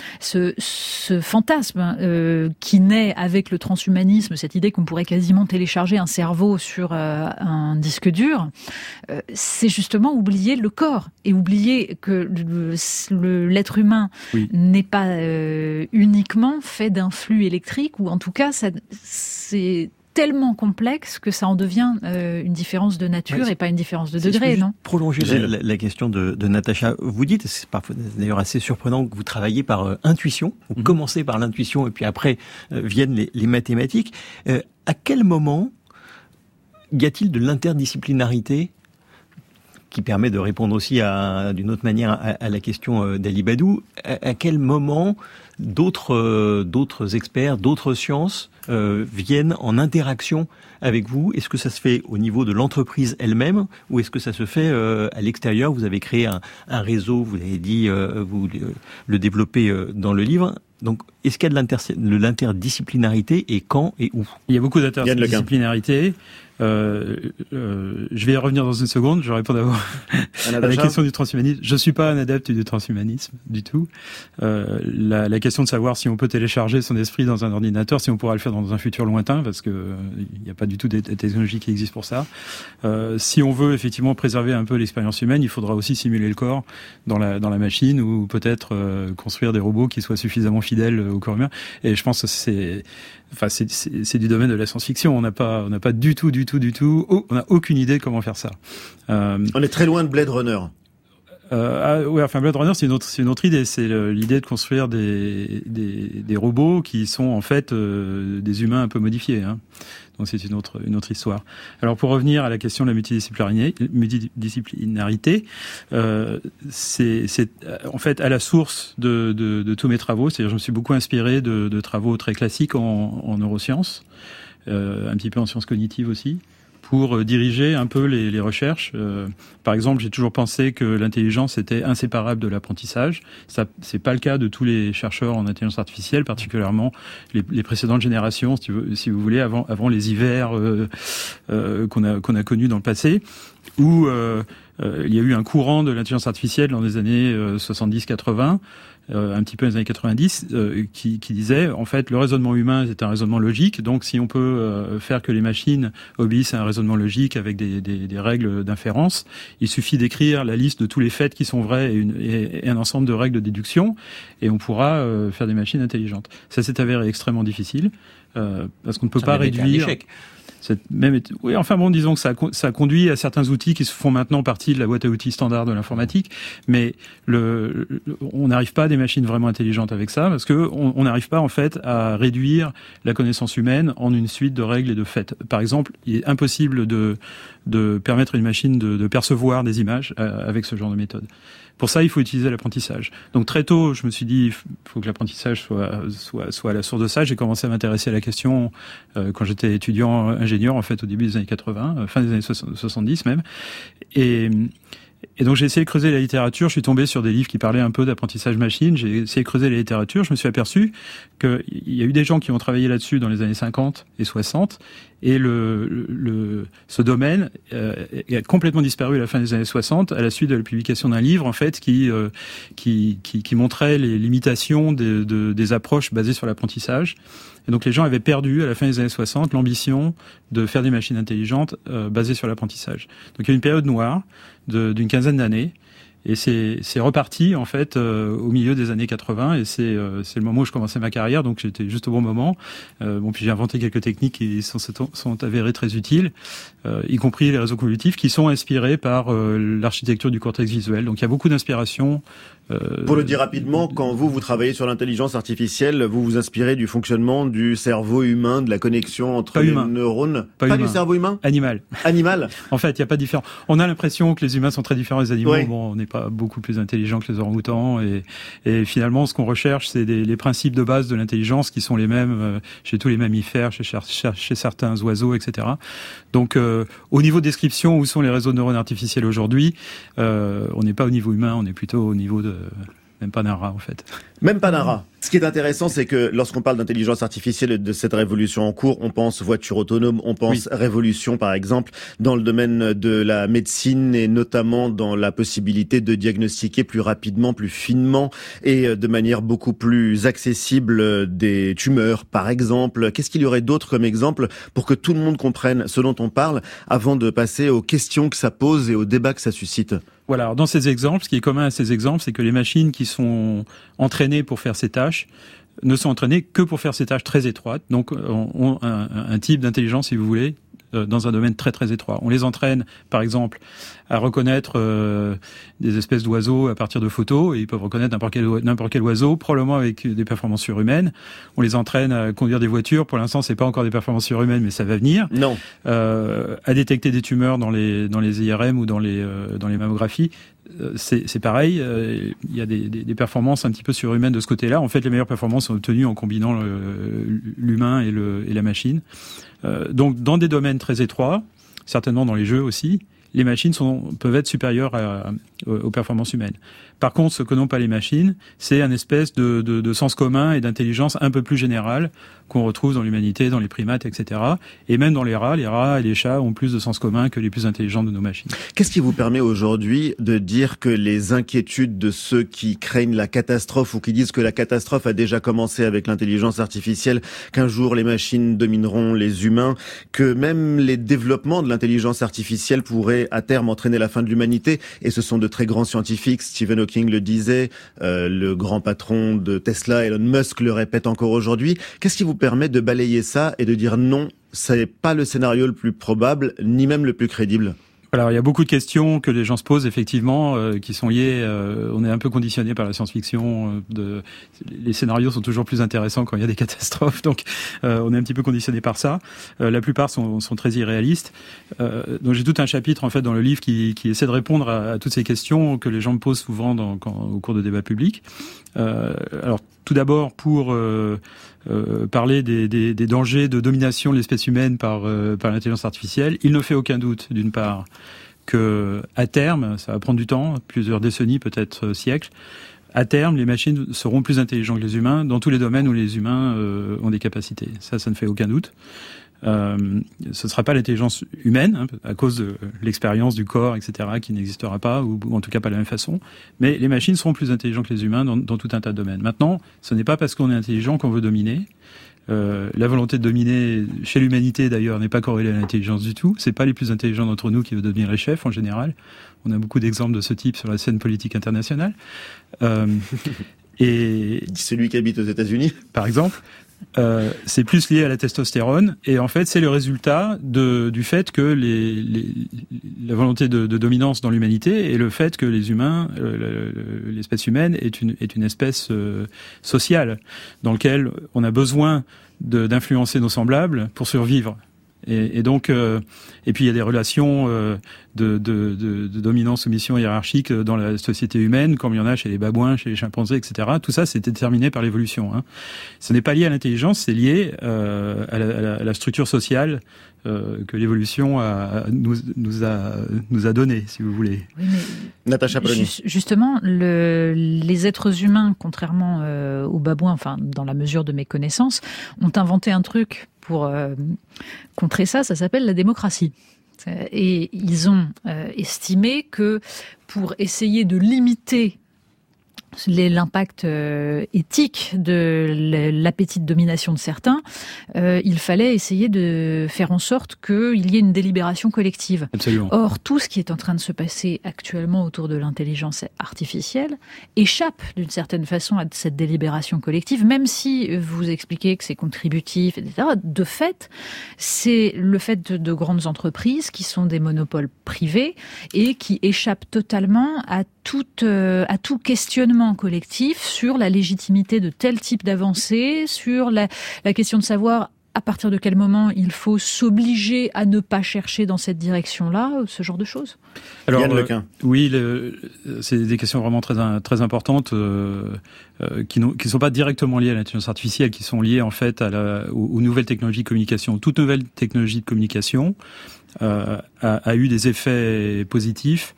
ce fantasme qui naît avec le transhumanisme, cette idée qu'on pourrait quasiment télécharger un cerveau sur un disque dur, c'est justement oublier le corps et oublier que l'être humain n'est pas uniquement fait d'un flux électrique, ou en tout cas c'est tellement complexe que ça en devient une différence de nature et pas une différence de degré, non ? Prolonger la question de Natacha, vous dites, c'est parfois d'ailleurs assez surprenant que vous travaillez par intuition, vous commencez par l'intuition et puis après viennent les mathématiques. À quel moment y a-t-il de l'interdisciplinarité qui permet de répondre aussi d'une autre manière à la question d'Ali Badou? À quel moment d'autres experts, d'autres sciences viennent en interaction avec vous? Est-ce que ça se fait au niveau de l'entreprise elle-même ou est-ce que ça se fait à l'extérieur? Vous avez créé un réseau, vous l'avez dit, vous le développez dans le livre. Donc, est-ce qu'il y a de l'interdisciplinarité et quand et où? Il y a beaucoup d'interdisciplinarité. Je vais y revenir dans une seconde. Je réponds d'abord à la question du transhumanisme. Je suis pas un adepte du transhumanisme du tout. La question de savoir si on peut télécharger son esprit dans un ordinateur, si on pourra le faire dans un futur lointain, parce que il n'y a pas du tout de technologie qui existe pour ça. Si on veut effectivement préserver un peu l'expérience humaine, il faudra aussi simuler le corps dans la machine, ou peut-être construire des robots qui soient suffisamment fidèles au corps humain. Et je pense que c'est du domaine de la science-fiction. On n'a pas du tout, on n'a aucune idée de comment faire ça. On est très loin de Blade Runner. Blade Runner, c'est une autre idée. C'est l'idée de construire des robots qui sont en fait des humains un peu modifiés. Hein. Donc c'est une autre histoire. Alors pour revenir à la question de la multidisciplinarité, c'est en fait à la source de tous mes travaux. C'est-à-dire je me suis beaucoup inspiré de travaux très classiques en neurosciences, un petit peu en sciences cognitives aussi, pour diriger un peu les recherches. Par exemple, j'ai toujours pensé que l'intelligence était inséparable de l'apprentissage. Ça, c'est pas le cas de tous les chercheurs en intelligence artificielle, particulièrement les précédentes générations, si vous voulez, avant les hivers qu'on a connus dans le passé, où il y a eu un courant de l'intelligence artificielle dans les années 70-80, un petit peu dans les années 90, qui disait, en fait, le raisonnement humain est un raisonnement logique, donc si on peut faire que les machines obéissent à un raisonnement logique avec des règles d'inférence, il suffit d'écrire la liste de tous les faits qui sont vrais et un ensemble de règles de déduction, et on pourra faire des machines intelligentes. Ça s'est avéré extrêmement difficile, parce qu'on ne peut pas réduire... Disons que ça conduit à certains outils qui se font maintenant partie de la boîte à outils standard de l'informatique, mais on n'arrive pas à des machines vraiment intelligentes avec ça, parce que on n'arrive pas en fait à réduire la connaissance humaine en une suite de règles et de faits. Par exemple, il est impossible de permettre à une machine de percevoir des images avec ce genre de méthode. Pour ça, il faut utiliser l'apprentissage. Donc très tôt, je me suis dit, il faut que l'apprentissage soit à la source de ça. J'ai commencé à m'intéresser à la question quand j'étais étudiant ingénieur, en fait, au début des années 80, fin des années 70 même. Et donc j'ai essayé de creuser la littérature, je suis tombé sur des livres qui parlaient un peu d'apprentissage machine, j'ai essayé de creuser la littérature, je me suis aperçu qu'il y a eu des gens qui ont travaillé là-dessus dans les années 50 et 60, et ce domaine a complètement disparu à la fin des années 60 à la suite de la publication d'un livre en fait qui montrait les limitations des approches basées sur l'apprentissage. Et donc les gens avaient perdu à la fin des années 60 l'ambition de faire des machines intelligentes basées sur l'apprentissage. Donc il y a eu une période noire d'une quinzaine d'années. Et c'est reparti en fait au milieu des années 80, et c'est le moment où je commençais ma carrière, donc j'étais juste au bon moment. Puis j'ai inventé quelques techniques qui sont avérées très utiles, y compris les réseaux convolutifs qui sont inspirés par l'architecture du cortex visuel. Donc il y a beaucoup d'inspiration. Pour le dire rapidement, quand vous travaillez sur l'intelligence artificielle, vous vous inspirez du fonctionnement du cerveau humain, de la connexion entre les neurones. Pas du cerveau humain. Animal. En fait, il n'y a pas de différence. On a l'impression que les humains sont très différents des animaux. Oui. Bon, on n'est pas beaucoup plus intelligents que les orang-outans, et finalement, ce qu'on recherche, c'est les principes de base de l'intelligence qui sont les mêmes chez tous les mammifères, chez certains oiseaux, etc. Donc, au niveau de description, où sont les réseaux de neurones artificiels aujourd'hui, on n'est pas au niveau humain, on est plutôt au niveau même pas d'un rat en fait. Même pas d'un rat. Ce qui est intéressant, c'est que lorsqu'on parle d'intelligence artificielle et de cette révolution en cours, on pense voiture autonome, on pense révolution par exemple dans le domaine de la médecine et notamment dans la possibilité de diagnostiquer plus rapidement, plus finement et de manière beaucoup plus accessible des tumeurs par exemple. Qu'est-ce qu'il y aurait d'autre comme exemple pour que tout le monde comprenne ce dont on parle avant de passer aux questions que ça pose et aux débats que ça suscite? Voilà, alors dans ces exemples, ce qui est commun à ces exemples, c'est que les machines qui sont entraînées pour faire ces tâches ne sont entraînées que pour faire ces tâches très étroites, donc ont un type d'intelligence, si vous voulez, dans un domaine très très étroit. On les entraîne, par exemple, à reconnaître des espèces d'oiseaux à partir de photos, et ils peuvent reconnaître n'importe quel oiseau, probablement avec des performances surhumaines. On les entraîne à conduire des voitures. Pour l'instant, c'est pas encore des performances surhumaines, mais ça va venir. Non. À détecter des tumeurs dans les IRM ou dans les mammographies. C'est pareil, il y a des performances un petit peu surhumaines de ce côté-là. En fait, les meilleures performances sont obtenues en combinant l'humain et la machine. Donc, dans des domaines très étroits, certainement dans les jeux aussi, les machines peuvent être supérieures aux performances humaines. Par contre, ce que n'ont pas les machines, c'est un espèce de sens commun et d'intelligence un peu plus générale qu'on retrouve dans l'humanité, dans les primates, etc. Et même dans les rats et les chats ont plus de sens commun que les plus intelligents de nos machines. Qu'est-ce qui vous permet aujourd'hui de dire que les inquiétudes de ceux qui craignent la catastrophe ou qui disent que la catastrophe a déjà commencé avec l'intelligence artificielle, qu'un jour les machines domineront les humains, que même les développements de l'intelligence artificielle pourraient à terme entraîner la fin de l'humanité? Et ce sont de très grands scientifiques, Stephen Hawking le disait, le grand patron de Tesla, Elon Musk, le répète encore aujourd'hui. Qu'est-ce qui vous permet de balayer ça et de dire non, c'est pas le scénario le plus probable, ni même le plus crédible? Alors, il y a beaucoup de questions que les gens se posent, effectivement, qui sont liées... on est un peu conditionné par la science-fiction. Les scénarios sont toujours plus intéressants quand il y a des catastrophes, donc on est un petit peu conditionné par ça. La plupart sont très irréalistes. Donc j'ai tout un chapitre, en fait, dans le livre qui essaie de répondre à toutes ces questions que les gens me posent souvent au cours de débats publics. Alors, tout d'abord, pour... parler des dangers de domination de l'espèce humaine par l'intelligence artificielle, il ne fait aucun doute, d'une part, que à terme, ça va prendre du temps, plusieurs décennies, peut-être siècles, à terme, les machines seront plus intelligentes que les humains dans tous les domaines où les humains ont des capacités. Ça ne fait aucun doute. Ce ne sera pas l'intelligence humaine, à cause de l'expérience du corps, etc., qui n'existera pas, ou en tout cas pas de la même façon. Mais les machines seront plus intelligentes que les humains dans tout un tas de domaines. Maintenant, ce n'est pas parce qu'on est intelligent qu'on veut dominer. La volonté de dominer chez l'humanité, d'ailleurs, n'est pas corrélée à l'intelligence du tout. C'est pas les plus intelligents d'entre nous qui veulent devenir les chefs, en général. On a beaucoup d'exemples de ce type sur la scène politique internationale. Et celui qui habite aux États-Unis, par exemple. C'est plus lié à la testostérone, et en fait c'est le résultat du fait que la volonté de dominance dans l'humanité et le fait que les humains, l'espèce humaine est une espèce sociale dans laquelle on a besoin d'influencer nos semblables pour survivre. Et donc, et puis il y a des relations de dominance-soumission hiérarchique dans la société humaine, comme il y en a chez les babouins, chez les chimpanzés, etc. Tout ça, c'est déterminé par l'évolution. Ce n'est pas lié à l'intelligence, c'est lié à la structure sociale que l'évolution nous a donné, si vous voulez. Oui, mais Natacha Polony. Justement, les êtres humains, contrairement aux babouins, enfin dans la mesure de mes connaissances, ont inventé un truc pour contrer ça s'appelle la démocratie. Et ils ont estimé que pour essayer de limiter l'impact éthique de l'appétit de domination de certains, il fallait essayer de faire en sorte qu'il y ait une délibération collective. Absolument. Or, tout ce qui est en train de se passer actuellement autour de l'intelligence artificielle échappe d'une certaine façon à cette délibération collective, même si vous expliquez que c'est contributif, etc. De fait, c'est le fait de grandes entreprises qui sont des monopoles privés et qui échappent totalement à tout questionnement collectif sur la légitimité de tel type d'avancée, sur la question de savoir à partir de quel moment il faut s'obliger à ne pas chercher dans cette direction-là, ce genre de choses. Alors, Yann Lequin. Oui, c'est des questions vraiment très importantes qui ne sont pas directement liées à l'intelligence artificielle, qui sont liées en fait aux nouvelles technologies de communication. Toute nouvelle technologie de communication a eu des effets positifs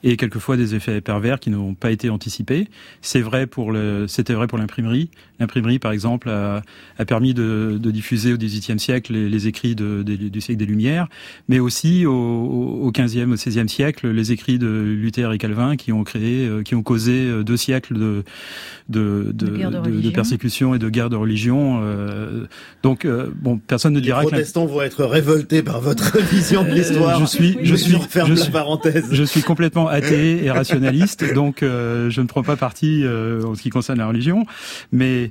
et quelquefois des effets pervers qui n'ont pas été anticipés. C'était vrai pour l'imprimerie. L'imprimerie, par exemple, a permis de diffuser au XVIIIe siècle les écrits du siècle des Lumières, mais aussi au XVe, au XVIe siècle, les écrits de Luther et Calvin qui ont causé 2 siècles de persécution et de guerre de religion. Donc, personne ne dira que... Les protestants vont être révoltés par votre vision de l'histoire. Je suis complètement athée et rationaliste, donc je ne prends pas parti en ce qui concerne la religion, mais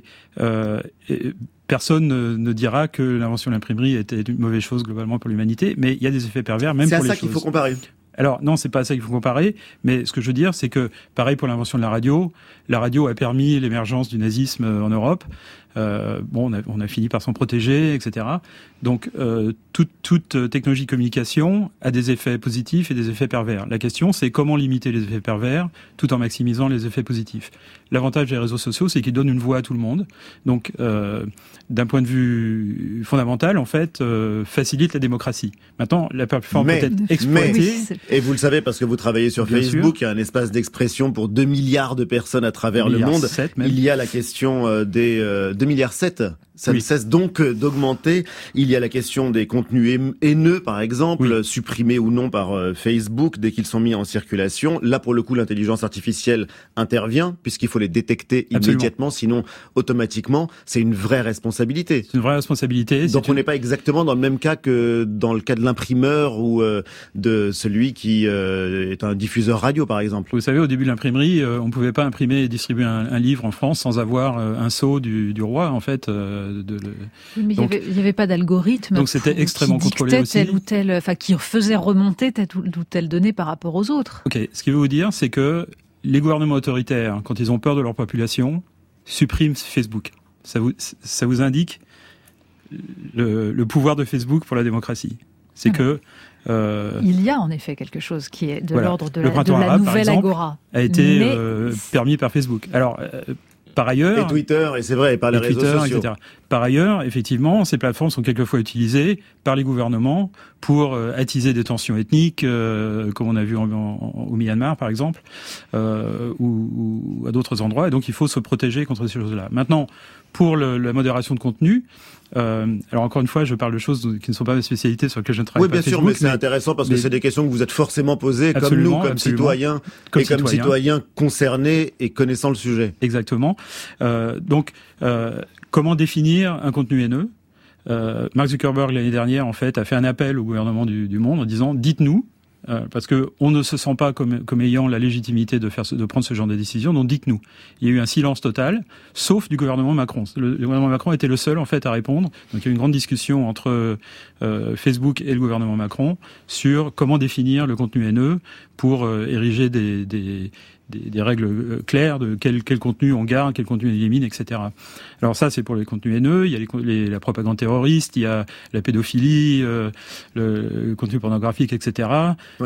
personne ne dira que l'invention de l'imprimerie était une mauvaise chose globalement pour l'humanité, mais il y a des effets pervers même pour les choses. C'est à ça qu'il faut comparer. Alors non, c'est pas à ça qu'il faut comparer, mais ce que je veux dire, c'est que pareil pour l'invention de la radio a permis l'émergence du nazisme en Europe. On a fini par s'en protéger, etc. Donc toute technologie de communication a des effets positifs et des effets pervers. La question, c'est comment limiter les effets pervers tout en maximisant les effets positifs. L'avantage des réseaux sociaux, c'est qu'ils donnent une voix à tout le monde. Donc d'un point de vue fondamental, en fait, facilite la démocratie. Maintenant, la plateforme peut être exploitée. Et vous le savez parce que vous travaillez sur Facebook, il y a un espace d'expression pour 2 milliards de personnes à travers le monde. Il y a la question des 2,7 milliards. Ça ne cesse donc d'augmenter. Il y a la question des contenus haineux, par exemple, supprimés ou non par Facebook dès qu'ils sont mis en circulation. Là, pour le coup, l'intelligence artificielle intervient puisqu'il faut les détecter immédiatement, sinon automatiquement. C'est une vraie responsabilité. C'est une vraie responsabilité. Donc on n'est pas exactement dans le même cas que dans le cas de l'imprimeur ou de celui qui est un diffuseur radio, par exemple. Vous savez, au début de l'imprimerie, on ne pouvait pas imprimer et distribuer un livre en France sans avoir un sceau du roi, en fait. Mais il n'y avait pas d'algorithme. Donc c'était extrêmement contrôlé aussi. Tel ou tel, qui faisait remonter telle ou telle donnée par rapport aux autres. Ok. Ce qu'il veut vous dire, c'est que les gouvernements autoritaires, quand ils ont peur de leur population, suppriment Facebook. Ça vous indique le pouvoir de Facebook pour la démocratie. C'est que il y a en effet quelque chose qui est de l'ordre de la arabe, nouvelle agora. A été permis par Facebook. Alors. Par ailleurs, et Twitter, et c'est vrai, et par les réseaux sociaux. Etc. Par ailleurs, effectivement, ces plateformes sont quelquefois utilisées par les gouvernements pour attiser des tensions ethniques, comme on a vu au Myanmar, par exemple, ou à d'autres endroits. Et donc, il faut se protéger contre ces choses-là. Maintenant, pour la modération de contenu, alors encore une fois, je parle de choses qui ne sont pas mes spécialités sur lesquelles je ne travaille pas. Oui, bien sûr, mais c'est intéressant parce que c'est des questions que vous êtes forcément posées, comme nous, comme citoyens, comme citoyens concernés et connaissant le sujet. Exactement. Donc, comment définir un contenu haineux ? Mark Zuckerberg, l'année dernière, en fait, a fait un appel au gouvernement du monde en disant « Dites-nous ». Parce que on ne se sent pas comme ayant la légitimité de prendre ce genre de décision, donc dites-nous. Il y a eu un silence total, sauf du gouvernement Macron. Le gouvernement Macron était le seul en fait à répondre. Donc il y a eu une grande discussion entre Facebook et le gouvernement Macron sur comment définir le contenu haineux pour ériger des règles claires de quel contenu on garde, quel contenu on élimine, etc. Alors ça, c'est pour les contenus haineux. Il y a la propagande terroriste, il y a la pédophilie, le contenu pornographique, etc. Oui.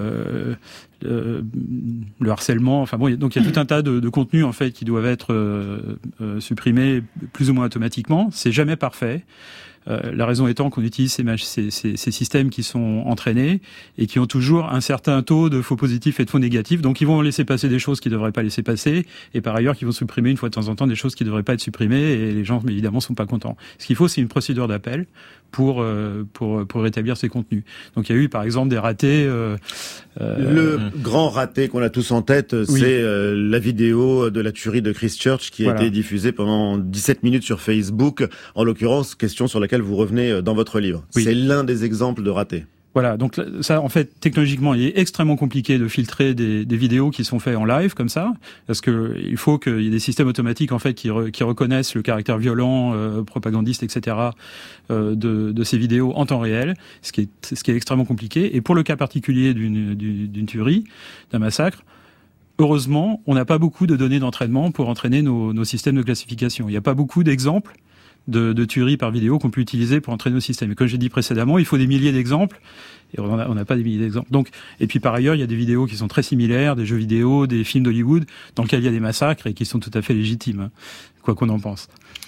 Le harcèlement. Enfin bon, donc il y a tout un tas de contenus en fait qui doivent être supprimés plus ou moins automatiquement. C'est jamais parfait. La raison étant qu'on utilise ces systèmes qui sont entraînés et qui ont toujours un certain taux de faux positifs et de faux négatifs. Donc ils vont laisser passer des choses qu'ils ne devraient pas laisser passer et par ailleurs qu'ils vont supprimer une fois de temps en temps des choses qui ne devraient pas être supprimées et les gens évidemment sont pas contents. Ce qu'il faut, c'est une procédure d'appel pour rétablir ces contenus. Donc il y a eu par exemple des ratés. Le grand raté qu'on a tous en tête, c'est la vidéo de la tuerie de Christchurch qui a été diffusée pendant 17 minutes sur Facebook. En l'occurrence, question sur laquelle vous revenez dans votre livre. Oui. C'est l'un des exemples de ratés. Voilà, donc ça, en fait, technologiquement, il est extrêmement compliqué de filtrer des vidéos qui sont faites en live comme ça, parce que il faut qu'il y ait des systèmes automatiques en fait qui reconnaissent le caractère violent, propagandiste, etc. De ces vidéos en temps réel, ce qui est extrêmement compliqué. Et pour le cas particulier d'une tuerie, d'un massacre, heureusement, on n'a pas beaucoup de données d'entraînement pour entraîner nos systèmes de classification. Il n'y a pas beaucoup d'exemples de tueries par vidéo qu'on peut utiliser pour entraîner nos systèmes. Et comme j'ai dit précédemment, il faut des milliers d'exemples, et on n'a pas des milliers d'exemples. Donc, et puis par ailleurs, il y a des vidéos qui sont très similaires, des jeux vidéo, des films d'Hollywood, dans lesquels il y a des massacres et qui sont tout à fait légitimes, quoi qu'on en pense.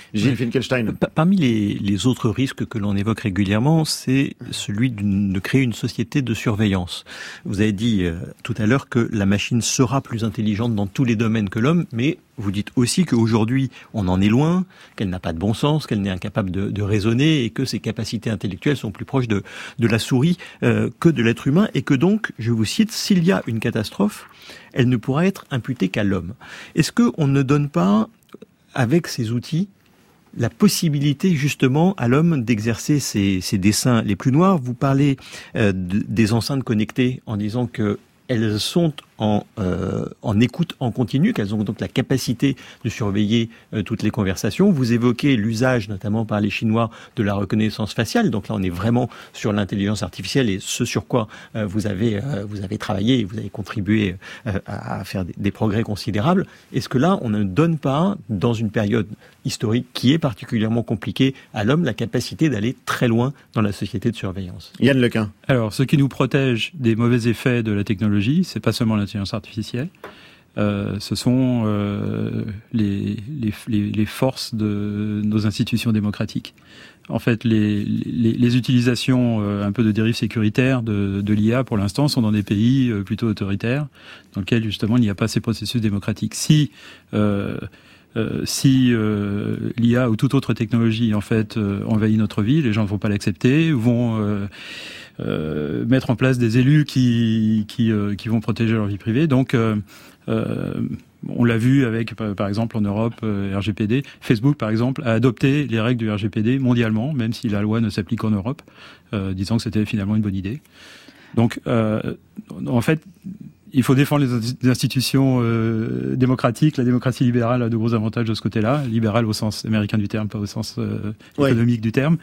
Gilles Finkelstein. Parmi les autres risques que l'on évoque régulièrement, c'est celui de créer une société de surveillance. Vous avez dit tout à l'heure que la machine sera plus intelligente dans tous les domaines que l'homme, mais vous dites aussi qu'aujourd'hui, on en est loin, qu'elle n'a pas de bon sens, qu'elle n'est incapable de raisonner et que ses capacités intellectuelles sont plus proches de la souris que de l'être humain et que donc, je vous cite, s'il y a une catastrophe, elle ne pourra être imputée qu'à l'homme. Est-ce qu'on ne donne pas, avec ces outils, la possibilité justement à l'homme d'exercer ses desseins les plus noirs? Vous parlez des enceintes connectées en disant que elles sont en écoute en continu, qu'elles ont donc la capacité de surveiller toutes les conversations. Vous évoquez l'usage, notamment par les Chinois, de la reconnaissance faciale. Donc là, on est vraiment sur l'intelligence artificielle et ce sur quoi vous avez travaillé et vous avez contribué à faire des progrès considérables. Est-ce que là, on ne donne pas, dans une période historique qui est particulièrement compliquée, à l'homme la capacité d'aller très loin dans la société de surveillance? Yann Lequin. Alors, ce qui nous protège des mauvais effets de la technologie, c'est pas seulement l'intelligence artificielle, ce sont les forces de nos institutions démocratiques. En fait, les utilisations un peu de dérive sécuritaire de l'IA pour l'instant sont dans des pays plutôt autoritaires, dans lesquels justement il n'y a pas ces processus démocratiques. Si l'IA ou toute autre technologie en fait envahit notre vie, les gens ne vont pas l'accepter, vont mettre en place des élus qui vont protéger leur vie privée. Donc on l'a vu avec, par exemple, en Europe, RGPD. Facebook, par exemple, a adopté les règles du RGPD mondialement, même si la loi ne s'applique qu'en Europe, disant que c'était finalement une bonne idée. Donc, en fait, il faut défendre les institutions démocratiques. La démocratie libérale a de gros avantages de ce côté-là. Libérale au sens américain du terme, pas au sens économique du terme.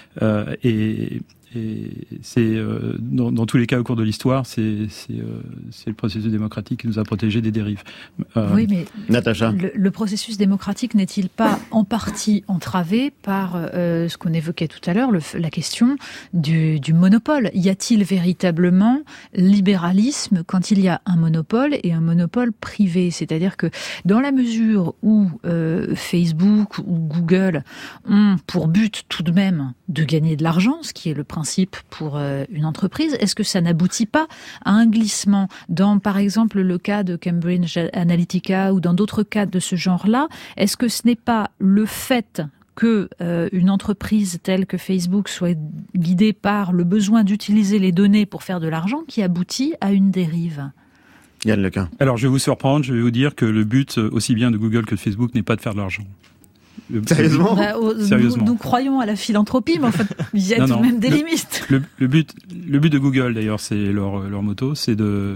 Et c'est dans tous les cas au cours de l'histoire, c'est le processus démocratique qui nous a protégés des dérives. Oui, mais Natacha. Le processus démocratique n'est-il pas en partie entravé par ce qu'on évoquait tout à l'heure, la question du monopole? Y a-t-il véritablement libéralisme quand il y a un monopole et un monopole privé? C'est-à-dire que dans la mesure où Facebook ou Google ont pour but tout de même de gagner de l'argent, ce qui est le principe pour une entreprise, est-ce que ça n'aboutit pas à un glissement dans, par exemple, le cas de Cambridge Analytica ou dans d'autres cas de ce genre-là? Est-ce que ce n'est pas le fait que une entreprise telle que Facebook soit guidée par le besoin d'utiliser les données pour faire de l'argent qui aboutit à une dérive? Yann Lequin. Alors, je vais vous surprendre, je vais vous dire que le but, aussi bien de Google que de Facebook, n'est pas de faire de l'argent. Sérieusement? Sérieusement. Nous croyons à la philanthropie, mais en fait, il y a tout de même des limites. Le but de Google, d'ailleurs, c'est leur motto, c'est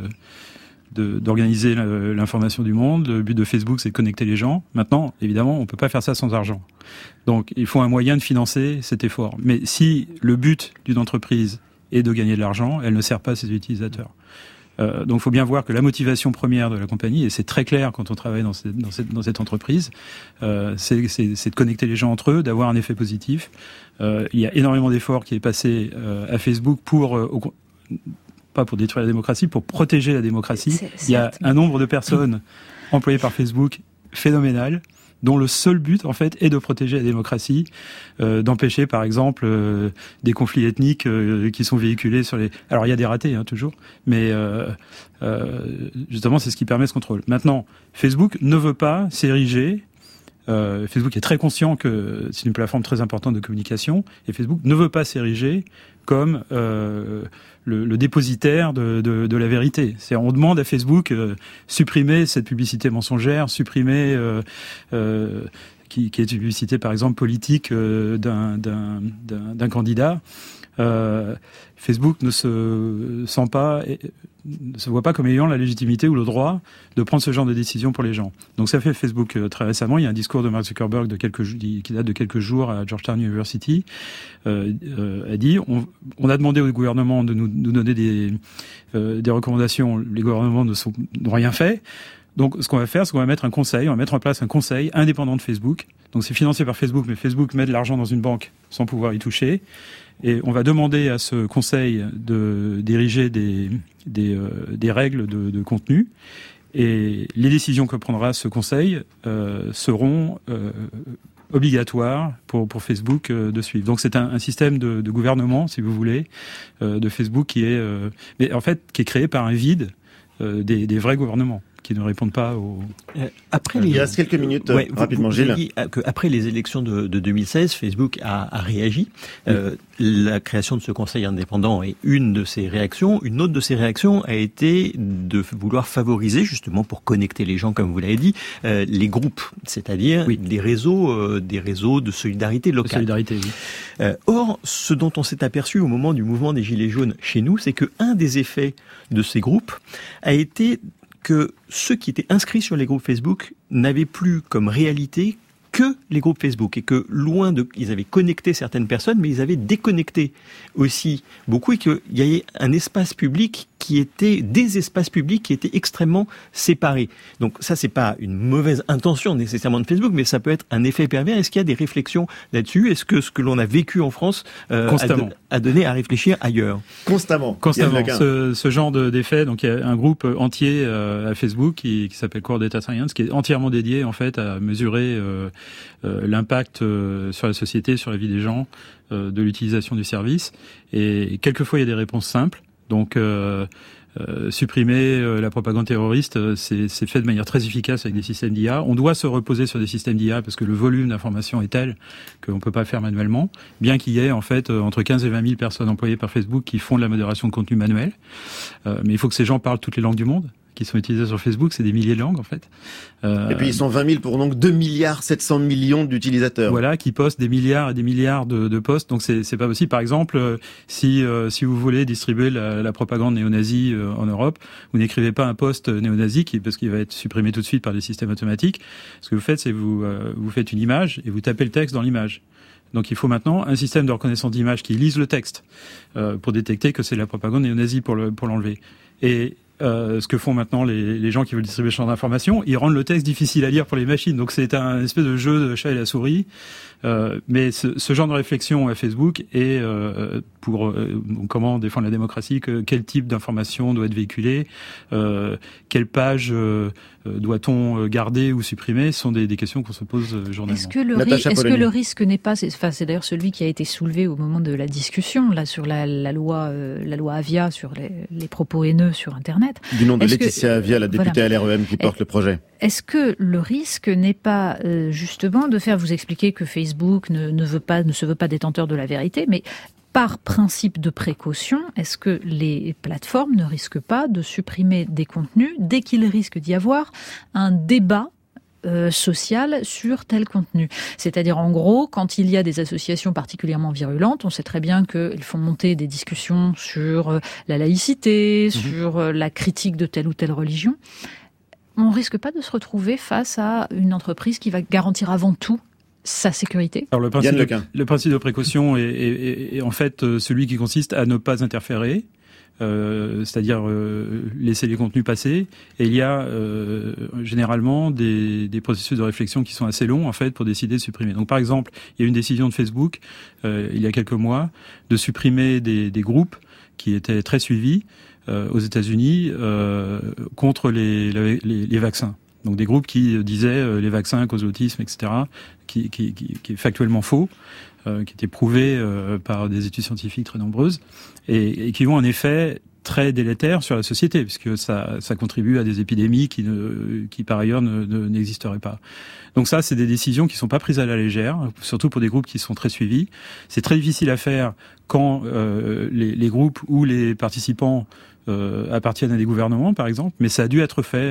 d'organiser l'information du monde. Le but de Facebook, c'est de connecter les gens. Maintenant, évidemment, on peut pas faire ça sans argent. Donc, il faut un moyen de financer cet effort. Mais si le but d'une entreprise est de gagner de l'argent, elle ne sert pas ses utilisateurs. Donc, il faut bien voir que la motivation première de la compagnie, et c'est très clair quand on travaille dans cette entreprise, c'est de connecter les gens entre eux, d'avoir un effet positif. Il y a énormément d'efforts qui est passé à Facebook pas pour détruire la démocratie, pour protéger la démocratie. Il y a un nombre de personnes employées par Facebook phénoménal, dont le seul but, en fait, est de protéger la démocratie, d'empêcher, par exemple, des conflits ethniques qui sont véhiculés sur les... Alors, il y a des ratés, toujours, mais justement, c'est ce qui permet ce contrôle. Maintenant, Facebook ne veut pas s'ériger. Facebook est très conscient que c'est une plateforme très importante de communication, et Facebook ne veut pas s'ériger comme le dépositaire de la vérité. On demande à Facebook supprimer cette publicité mensongère, supprimer qui est une publicité par exemple politique d'un candidat. Facebook ne se voit pas comme ayant la légitimité ou le droit de prendre ce genre de décision pour les gens. Donc ça fait Facebook très récemment. Il y a un discours de Mark Zuckerberg qui date de quelques jours à Georgetown University. A dit on a demandé au gouvernement de nous donner des recommandations. Les gouvernements n'ont rien fait. Donc, ce qu'on va faire, c'est qu'on va mettre en place un conseil indépendant de Facebook. Donc, c'est financé par Facebook, mais Facebook met de l'argent dans une banque sans pouvoir y toucher. Et on va demander à ce conseil d'ériger des règles de contenu. Et les décisions que prendra ce conseil seront obligatoire pour Facebook de suivre. Donc c'est un système de gouvernement, si vous voulez, de Facebook qui est, mais en fait qui est créé par un vide des vrais gouvernements qui ne répondent pas aux... Il reste quelques minutes, rapidement, Gilles. Vous dit qu'après les élections de 2016, Facebook a réagi. La création de ce conseil indépendant est une de ces réactions. Une autre de ces réactions a été de vouloir favoriser, justement pour connecter les gens, comme vous l'avez dit, les groupes, c'est-à-dire des réseaux de solidarité locale. Or, ce dont on s'est aperçu au moment du mouvement des Gilets jaunes chez nous, c'est que un des effets de ces groupes a été que ceux qui étaient inscrits sur les groupes Facebook n'avaient plus comme réalité que les groupes Facebook et que ils avaient connecté certaines personnes, mais ils avaient déconnecté aussi beaucoup et qu'il y avait un espace public des espaces publics qui étaient extrêmement séparés. Donc ça, c'est pas une mauvaise intention nécessairement de Facebook, mais ça peut être un effet pervers. Est-ce qu'il y a des réflexions là-dessus? Est-ce que ce que l'on a vécu en France a donné à réfléchir ailleurs? Constamment. Ce genre d'effet. Donc il y a un groupe entier à Facebook qui s'appelle Core Data Science, qui est entièrement dédié en fait à mesurer l'impact sur la société, sur la vie des gens, de l'utilisation du service. Et quelquefois il y a des réponses simples. Donc supprimer la propagande terroriste, c'est fait de manière très efficace avec des systèmes d'IA. On doit se reposer sur des systèmes d'IA parce que le volume d'informations est tel qu'on ne peut pas faire manuellement, bien qu'il y ait en fait entre 15 et 20 000 personnes employées par Facebook qui font de la modération de contenu manuel. Mais il faut que ces gens parlent toutes les langues du monde qui sont utilisées sur Facebook, c'est des milliers de langues en fait. Et puis ils sont 20 000 pour donc 2 milliards 700 millions d'utilisateurs. Voilà, qui postent des milliards et des milliards de posts. Donc c'est pas possible. Par exemple, si vous voulez distribuer la propagande néo-nazie en Europe, vous n'écrivez pas un post néo-nazi parce qu'il va être supprimé tout de suite par des systèmes automatiques. Ce que vous faites, c'est vous faites une image et vous tapez le texte dans l'image. Donc il faut maintenant un système de reconnaissance d'image qui lise le texte pour détecter que c'est la propagande néo-nazie pour l'enlever. Et ce que font maintenant les gens qui veulent distribuer ce genre d'informations, ils rendent le texte difficile à lire pour les machines. Donc c'est un espèce de jeu de chat et la souris. Mais ce genre de réflexion à Facebook est pour comment défendre la démocratie, quel type d'information doit être véhiculée, quelle page doit-on garder ou supprimer, ce sont des questions qu'on se pose journalièrement. Est-ce que le risque n'est pas, c'est d'ailleurs celui qui a été soulevé au moment de la discussion là sur la loi Avia sur les propos haineux sur Internet. Du nom de Laetitia Avia, la députée LREM qui porte le projet. Est-ce que le risque n'est pas justement de faire, vous expliquer que Facebook ne se veut pas détenteur de la vérité, mais par principe de précaution, est-ce que les plateformes ne risquent pas de supprimer des contenus dès qu'il risque d'y avoir un débat social sur tel contenu? C'est-à-dire, en gros, quand il y a des associations particulièrement virulentes, on sait très bien qu'elles font monter des discussions sur la laïcité, sur la critique de telle ou telle religion. On risque pas de se retrouver face à une entreprise qui va garantir avant tout sa sécurité? Alors le principe de précaution est en fait celui qui consiste à ne pas interférer, c'est-à-dire laisser les contenus passer. Et il y a généralement des processus de réflexion qui sont assez longs en fait pour décider de supprimer. Donc par exemple, il y a une décision de Facebook il y a quelques mois de supprimer des groupes qui étaient très suivis aux États-Unis contre les vaccins. Donc des groupes qui disaient les vaccins causent l'autisme, etc., qui est factuellement faux, qui était prouvé par des études scientifiques très nombreuses, et qui ont un effet très délétère sur la société, puisque ça contribue à des épidémies qui par ailleurs n'existeraient pas. Donc ça, c'est des décisions qui sont pas prises à la légère, surtout pour des groupes qui sont très suivis. C'est très difficile à faire quand les groupes ou les participants appartiennent à des gouvernements, par exemple, mais ça a dû être fait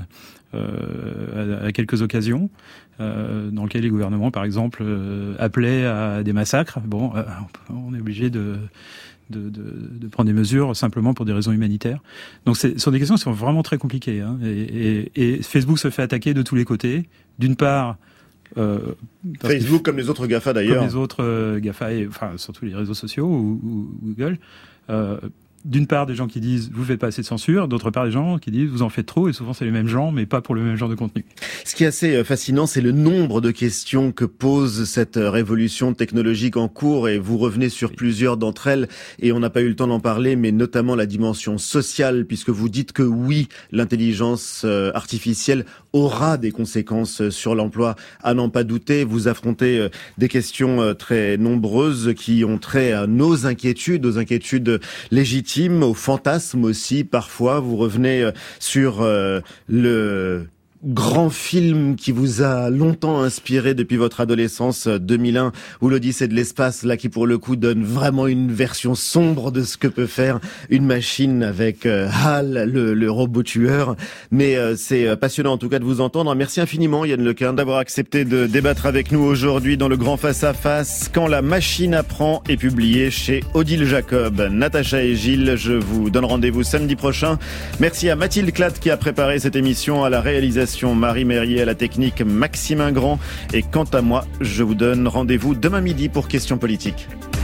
à quelques occasions, dans lesquelles les gouvernements, par exemple, appelaient à des massacres. Bon, on est obligé de prendre des mesures simplement pour des raisons humanitaires. Donc ce sont des questions qui sont vraiment très compliquées. Hein, et Facebook se fait attaquer de tous les côtés. D'une part, Facebook comme les autres GAFA d'ailleurs. Comme les autres GAFA, et enfin surtout les réseaux sociaux ou Google. d'une part des gens qui disent vous faites pas assez de censure, d'autre part des gens qui disent vous en faites trop, et souvent c'est les mêmes gens, mais pas pour le même genre de contenu. Ce qui est assez fascinant, c'est le nombre de questions que pose cette révolution technologique en cours, et vous revenez sur plusieurs d'entre elles, et on n'a pas eu le temps d'en parler, mais notamment la dimension sociale, puisque vous dites que oui, l'intelligence artificielle aura des conséquences sur l'emploi, à n'en pas douter. Vous affrontez des questions très nombreuses qui ont trait à nos inquiétudes, aux inquiétudes légitimes, aux fantasmes aussi. Parfois, vous revenez sur le grand film qui vous a longtemps inspiré depuis votre adolescence, 2001, ou l'Odyssée de l'espace, là qui pour le coup donne vraiment une version sombre de ce que peut faire une machine avec HAL, le robot tueur. Mais c'est passionnant en tout cas de vous entendre. Merci infiniment Yann Lequin d'avoir accepté de débattre avec nous aujourd'hui dans le grand face-à-face. Quand la machine apprend est publié chez Odile Jacob. Natacha et Gilles, je vous donne rendez-vous samedi prochain. Merci à Mathilde Clatte qui a préparé cette émission, à la réalisation Marie Mérier, à la technique Maxime Ingrand, et quant à moi, je vous donne rendez-vous demain midi pour Questions politiques.